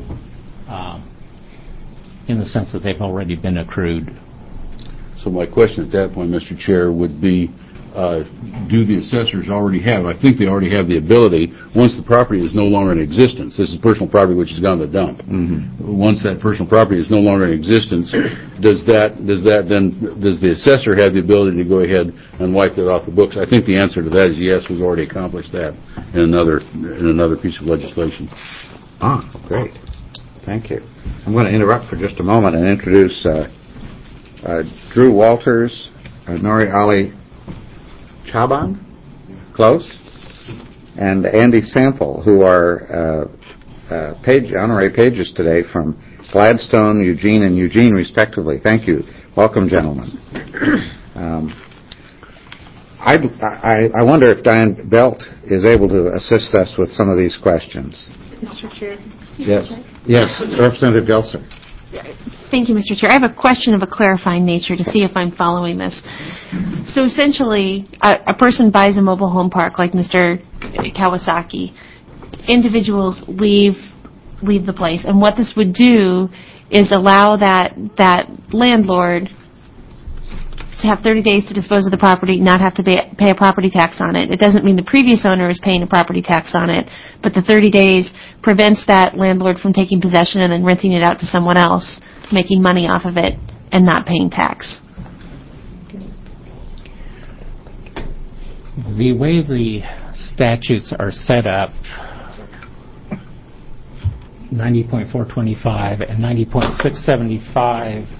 in the sense that they've already been accrued. So my question at that point, Mr. Chair, would be, do the assessors already have, I think they already have the ability, once the property is no longer in existence, this is personal property which has gone to the dump. Mm-hmm. Once that personal property is no longer in existence, does the assessor have the ability to go ahead and wipe that off the books? I think the answer to that is yes, we've already accomplished that in another piece of legislation. Ah, great. Thank you. I'm going to interrupt for just a moment and introduce Drew Walters, Nori Ali Chaban, close, and Andy Sample, who are honorary pages today from Gladstone, Eugene, and Eugene, respectively. Thank you. Welcome, gentlemen. I wonder if Diane Belt is able to assist us with some of these questions. Mr. Chair. Yes. Yes, Representative Gelser. Thank you, Mr. Chair. I have a question of a clarifying nature to see if I'm following this. So essentially, a person buys a mobile home park like Mr. Kawasaki. Individuals leave the place, and what this would do is allow that landlord to have 30 days to dispose of the property, not have to pay a property tax on it. It doesn't mean the previous owner is paying a property tax on it, but the 30 days prevents that landlord from taking possession and then renting it out to someone else, making money off of it, and not paying tax. The way the statutes are set up, 90.425 and 90.675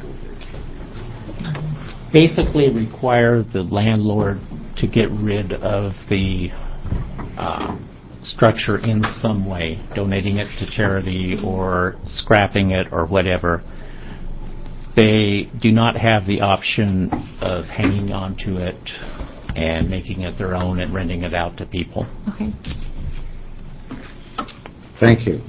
basically require the landlord to get rid of the structure in some way, donating it to charity or scrapping it or whatever. They do not have the option of hanging on to it and making it their own and renting it out to people. Okay. Thank you.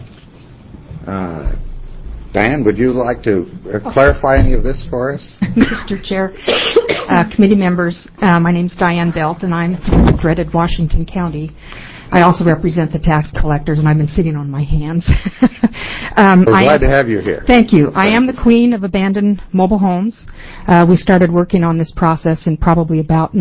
Diane, would you like to clarify any of this for us? Mr. Chair, committee members, my name is Diane Belt, and I'm from dreaded Washington County. I also represent the tax collectors, and I've been sitting on my hands. We're glad to have you here. Thank you. I am the queen of abandoned mobile homes. We started working on this process in probably about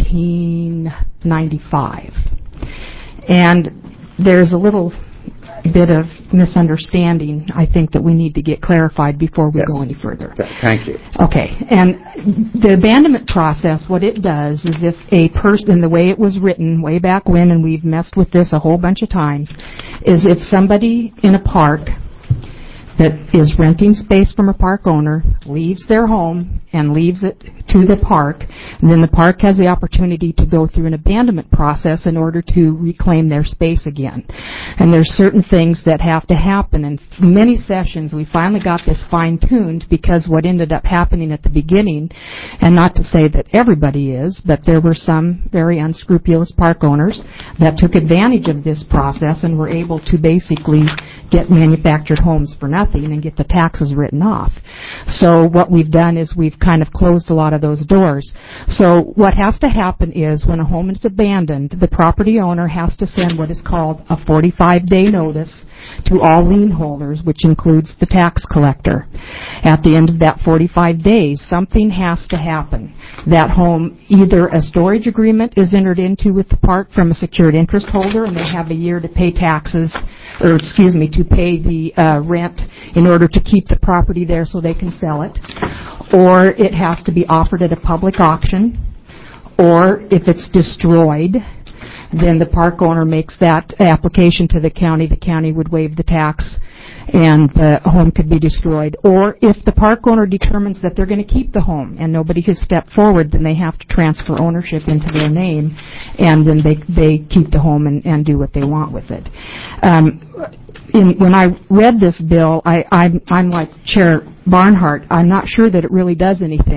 1995. And there's a little bit of misunderstanding, I think, that we need to get clarified before we go any further. Thank you. Okay. And the abandonment process, what it does is if a person, the way it was written way back when, and we've messed with this a whole bunch of times, is if somebody in a park that is renting space from a park owner leaves their home and leaves it to the park, and then the park has the opportunity to go through an abandonment process in order to reclaim their space again. And there's certain things that have to happen. In many sessions, we finally got this fine-tuned because what ended up happening at the beginning, and not to say that everybody is, but there were some very unscrupulous park owners that took advantage of this process and were able to basically get manufactured homes for nothing and get the taxes written off. So what we've done is we've kind of closed a lot of those doors. So what has to happen is when a home is abandoned, the property owner has to send what is called a 45-day notice to all lien holders, which includes the tax collector. At the end of that 45 days, something has to happen. That home, either a storage agreement is entered into with the park from a secured interest holder, and they have a year to pay taxes, or to pay the rent in order to keep the property there so they can sell it, or it has to be offered at a public auction, or if it's destroyed, then the park owner makes that application to the county would waive the tax, and the home could be destroyed. Or if the park owner determines that they're going to keep the home and nobody has stepped forward, then they have to transfer ownership into their name, and then they keep the home and do what they want with it. When I read this bill, I'm like Chair Barnhart. I'm not sure that it really does anything.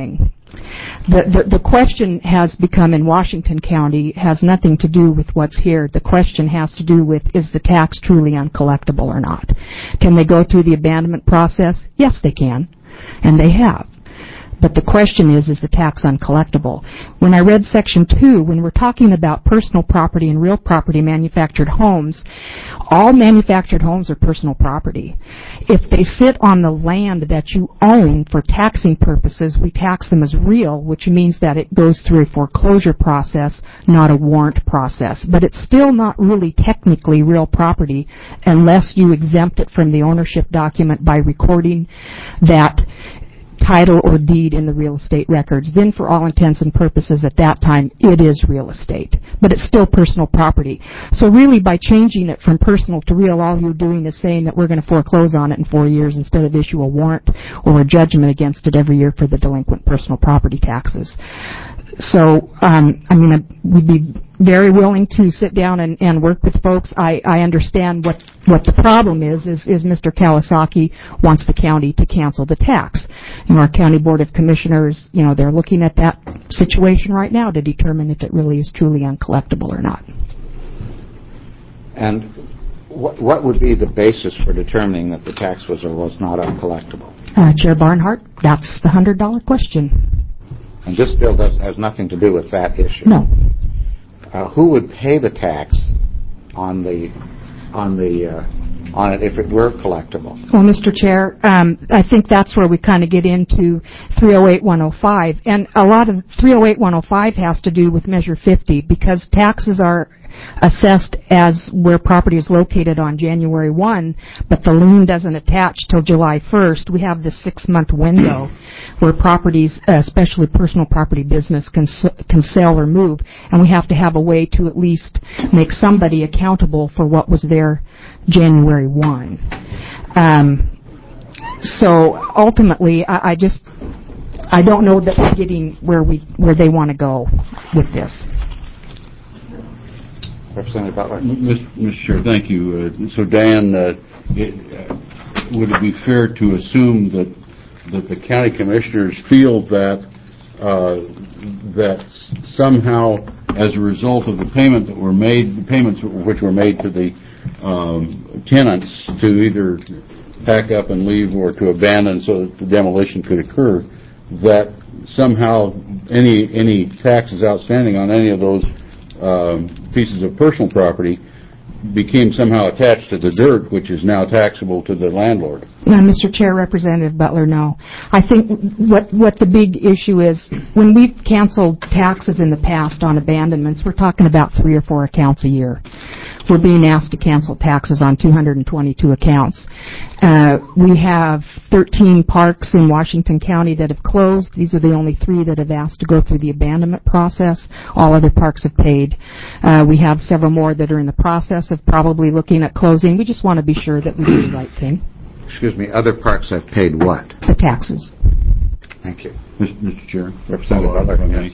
The question has become in Washington County has nothing to do with what's here. The question has to do with, is the tax truly uncollectible or not? Can they go through the abandonment process? Yes, they can, and they have. But the question is the tax uncollectible? When I read Section 2, when we're talking about personal property and real property manufactured homes, all manufactured homes are personal property. If they sit on the land that you own for taxing purposes, we tax them as real, which means that it goes through a foreclosure process, not a warrant process. But it's still not really technically real property unless you exempt it from the ownership document by recording that title or deed in the real estate records. Then for all intents and purposes at that time, it is real estate. But it's still personal property. So really by changing it from personal to real, all you're doing is saying that we're going to foreclose on it in 4 years instead of issue a warrant or a judgment against it every year for the delinquent personal property taxes. So, we'd be very willing to sit down and work with folks. I understand what the problem is Mr. Kawasaki wants the county to cancel the tax. Our County Board of Commissioners, they're looking at that situation right now to determine if it really is truly uncollectible or not. And what would be the basis for determining that the tax was or was not uncollectible? Chair Barnhart, that's the $100 question. And this bill has nothing to do with that issue. No. Who would pay the tax on it if it were collectible? Well, Mr. Chair, I think that's where we kind of get into 308-105. And a lot of 308-105 has to do with Measure 50 because taxes are assessed as where property is located on January 1, but the lien doesn't attach till July 1st. We have this 6-month window where properties, especially personal property business, can sell or move, and we have to have a way to at least make somebody accountable for what was there January 1. So ultimately, I don't know that we're getting where they want to go with this. Representative Butler. Mr. Chair, thank you. So, Dan, would it be fair to assume that the county commissioners feel that somehow, as a result of the payments which were made to the tenants to either pack up and leave or to abandon so that the demolition could occur, that somehow any taxes outstanding on any of those pieces of personal property became somehow attached to the dirt, which is now taxable to the landlord? Mr. Chair, Representative Butler, no. I think what the big issue is, when we've canceled taxes in the past on abandonments, we're talking about 3 or 4 accounts a year. We're being asked to cancel taxes on 222 accounts. We have 13 parks in Washington County that have closed. These are the only 3 that have asked to go through the abandonment process. All other parks have paid. We have several more that are in the process of probably looking at closing. We just want to be sure that we do the right thing. Excuse me, other parks have paid what? The taxes. Thank you. Mr. Chair? Representative Butler.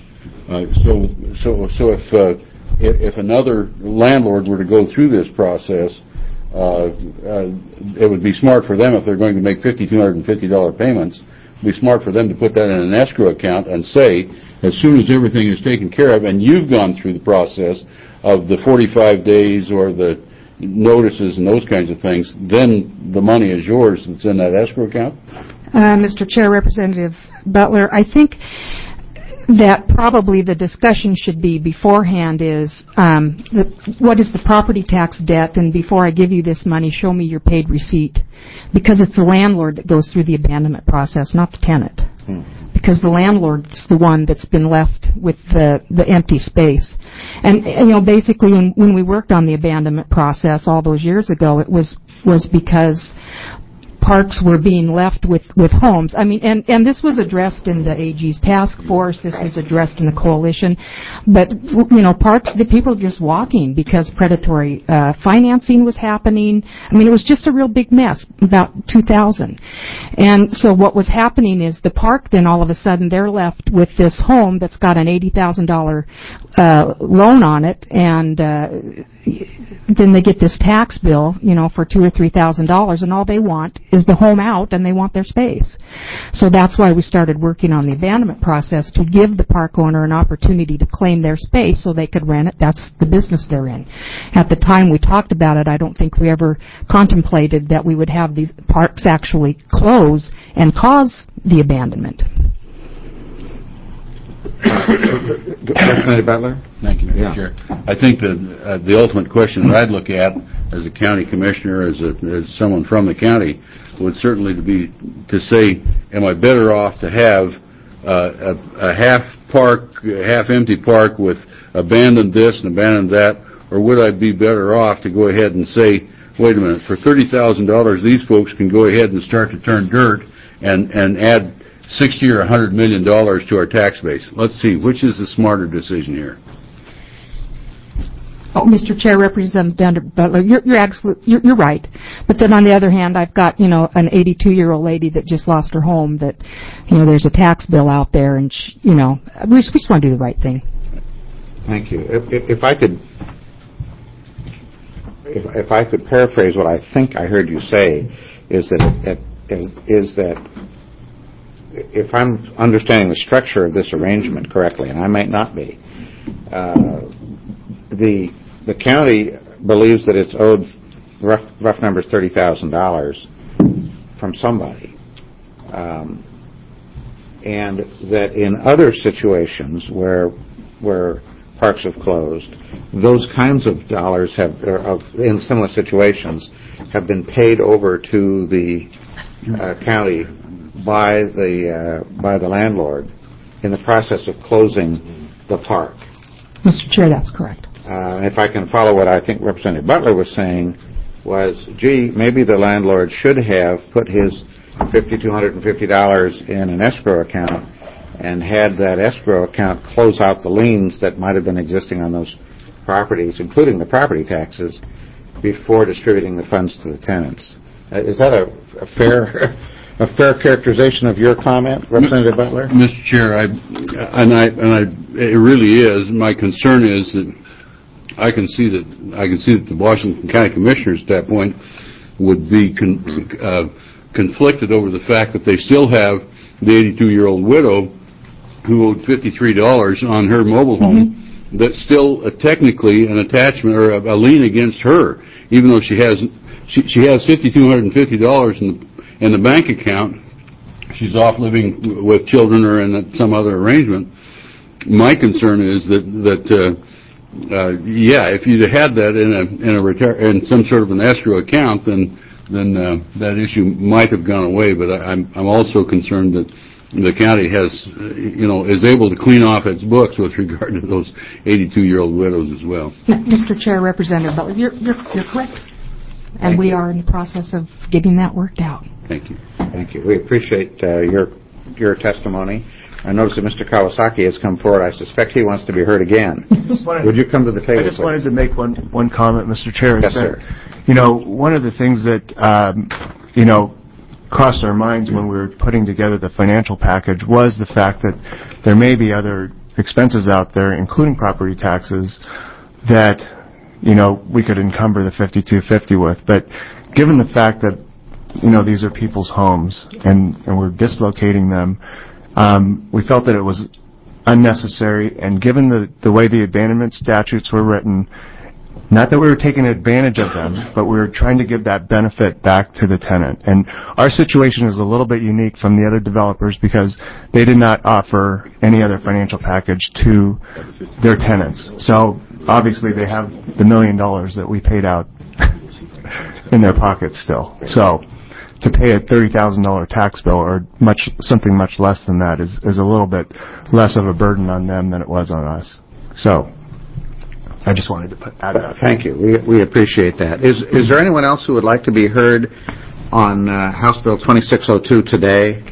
So if another landlord were to go through this process, it would be smart for them, if they're going to make $5,250 payments, it would be smart for them to put that in an escrow account and say, as soon as everything is taken care of and you've gone through the process of the 45 days or the notices and those kinds of things, then the money is yours that's in that escrow account? Mr. Chair, Representative Butler, I think that probably the discussion should be beforehand is what is the property tax debt, and before I give you this money, show me your paid receipt. Because it's the landlord that goes through the abandonment process, not the tenant. Because the landlord's the one that's been left with the empty space. And basically when we worked on the abandonment process all those years ago, it was because parks were being left with homes. I mean, and this was addressed in the AG's task force. This was addressed in the coalition. But, parks, the people were just walking because predatory financing was happening. I mean, it was just a real big mess, about 2000. And so what was happening is the park, then all of a sudden, they're left with this home that's got an $80,000 loan on it, and then they get this tax bill, for $2,000 or $3,000, and all they want is the home out and they want their space. So that's why we started working on the abandonment process, to give the park owner an opportunity to claim their space so they could rent it. That's the business they're in. At the time we talked about it, I don't think we ever contemplated that we would have these parks actually close and cause the abandonment. Representative Butler? Thank you, Mr. Chair. I think that the ultimate question that I'd look at as a county commissioner, as someone from the county, would certainly be to say, am I better off to have a half empty park with abandoned this and abandoned that, or would I be better off to go ahead and say, wait a minute, for $30,000 these folks can go ahead and start to turn dirt and add $60 or $100 million to our tax base. Let's see, which is the smarter decision here? Oh, Mr. Chair, Representative Butler, you're right. But then on the other hand, I've got, an 82-year-old lady that just lost her home that, there's a tax bill out there, and, we just want to do the right thing. Thank you. If I could paraphrase what I think I heard you say, is that if I'm understanding the structure of this arrangement correctly, and I might not be, the county believes that it's owed rough numbers $30,000 from somebody, and that in other situations where parks have closed, those kinds of dollars in similar situations have been paid over to the county by the landlord in the process of closing the park. Mr. Chair, that's correct. If I can follow what I think Representative Butler was saying, was, gee, maybe the landlord should have put his $5,250 in an escrow account and had that escrow account close out the liens that might have been existing on those properties, including the property taxes, before distributing the funds to the tenants. Is that a fair characterization of your comment, Representative Butler? Mr. Chair, it really is. My concern is that I can see that the Washington County Commissioners at that point would be conflicted over the fact that they still have the 82-year-old widow who owed $53 on her mobile home. That's still technically an attachment or a lien against her, even though she has $5,250 in the bank account. She's off living with children or in some other arrangement. My concern is that if you'd had that in some sort of an escrow account, then that issue might have gone away. But I'm also concerned that the county is able to clean off its books with regard to those 82-year-old widows as well. Mr. Chair, Representative Butler, you're correct. And we are in the process of getting that worked out. Thank you. Thank you. We appreciate your testimony. I notice that Mr. Kawasaki has come forward. I suspect he wants to be heard again. Would you come to the table, I just please? wanted to make one comment, Mr. Chair. Yes, sir. One of the things that, crossed our minds when we were putting together the financial package was the fact that there may be other expenses out there, including property taxes, that we could encumber the $5,250 with. But given the fact that these are people's homes and we're dislocating them, we felt that it was unnecessary. And given the way the abandonment statutes were written, not that we were taking advantage of them, but we were trying to give that benefit back to the tenant. And our situation is a little bit unique from the other developers because they did not offer any other financial package to their tenants. So obviously they have the $1 million that we paid out in their pockets still. So to pay a $30,000 tax bill or something much less than that is a little bit less of a burden on them than it was on us. So I just wanted to add that. Thank you. We appreciate that. Is there anyone else who would like to be heard on House Bill 2602 today?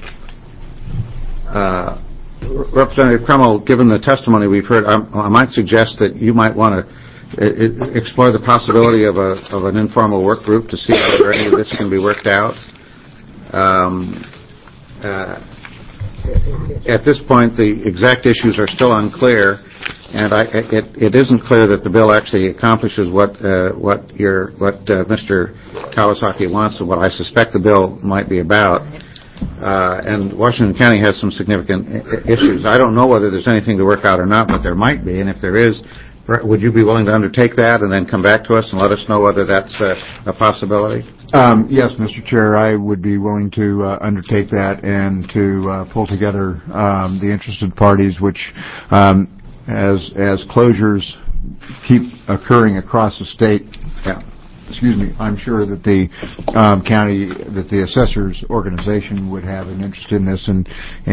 Representative Crummell, given the testimony we've heard, I might suggest that you might want to explore the possibility of an informal work group to see whether any of this can be worked out. At this point, the exact issues are still unclear, And it isn't clear that the bill actually accomplishes what Mr. Kawasaki wants and what I suspect the bill might be about. And Washington County has some significant issues. I don't know whether there's anything to work out or not, but there might be. And if there is, would you be willing to undertake that and then come back to us and let us know whether that's a possibility? Yes, Mr. Chair, I would be willing to undertake that and to pull together the interested parties, which, as closures keep occurring across the state, I'm sure that the county, that the assessors organization would have an interest in this, and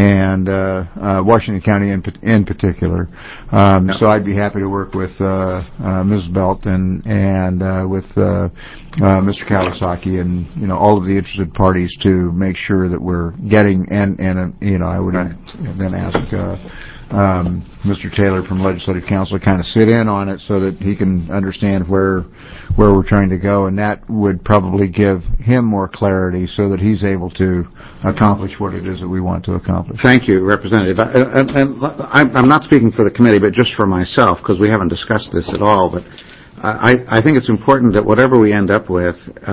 Washington County in particular. So I'd be happy to work with Ms. Belt and with Mr. Kawasaki and all of the interested parties to make sure that we're getting and I would then ask Mr. Taylor from Legislative Council to kind of sit in on it so that he can understand where we're trying to go, and that would probably give him more clarity so that he's able to accomplish what it is that we want to accomplish. Thank you, Representative. And I'm not speaking for the committee, but just for myself, because we haven't discussed this at all, but I think it's important that whatever we end up with,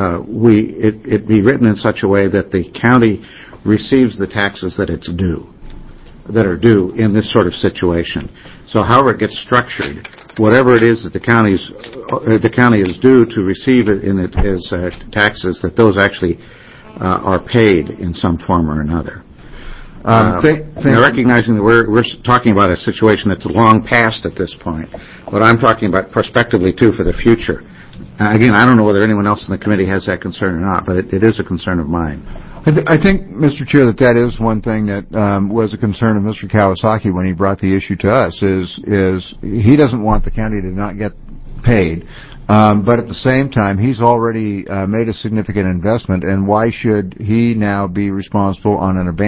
it be written in such a way that the county receives the taxes that are due in this sort of situation. So however it gets structured, whatever it is that the county is due to receive it in as taxes, that those actually are paid in some form or another. Recognizing that we're talking about a situation that's long past at this point, but I'm talking about prospectively too for the future. Again, I don't know whether anyone else in the committee has that concern or not, but it is a concern of mine. I think, Mr. Chair, that is one thing that was a concern of Mr. Kawasaki when he brought the issue to us, is he doesn't want the county to not get paid, but at the same time, he's already made a significant investment, and why should he now be responsible on an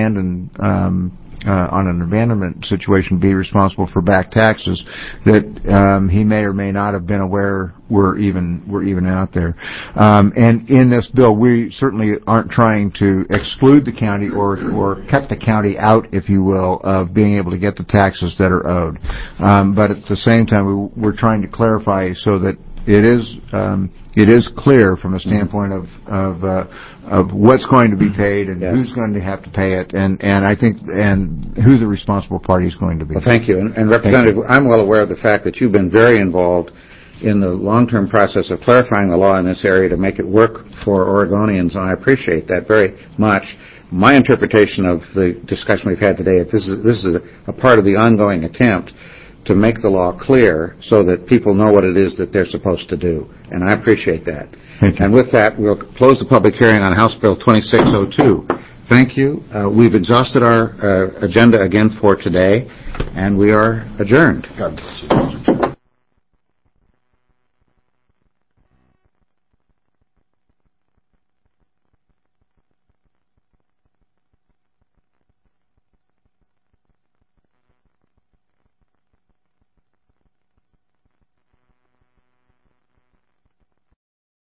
abandonment situation, be responsible for back taxes that he may or may not have been aware were even out there. And in this bill, we certainly aren't trying to exclude the county or cut the county out, if you will, of being able to get the taxes that are owed. But at the same time, we're trying to clarify so that it is clear from a standpoint of what's going to be paid and who's going to have to pay it, and I think who the responsible party is going to be. Well, thank you. And Representative, I'm well aware of the fact that you've been very involved in the long-term process of clarifying the law in this area to make it work for Oregonians, and I appreciate that very much. My interpretation of the discussion we've had today, this is a part of the ongoing attempt to make the law clear so that people know what it is that they're supposed to do. And I appreciate that. And with that, we'll close the public hearing on House Bill 2602. Thank you. We've exhausted our agenda again for today, and we are adjourned.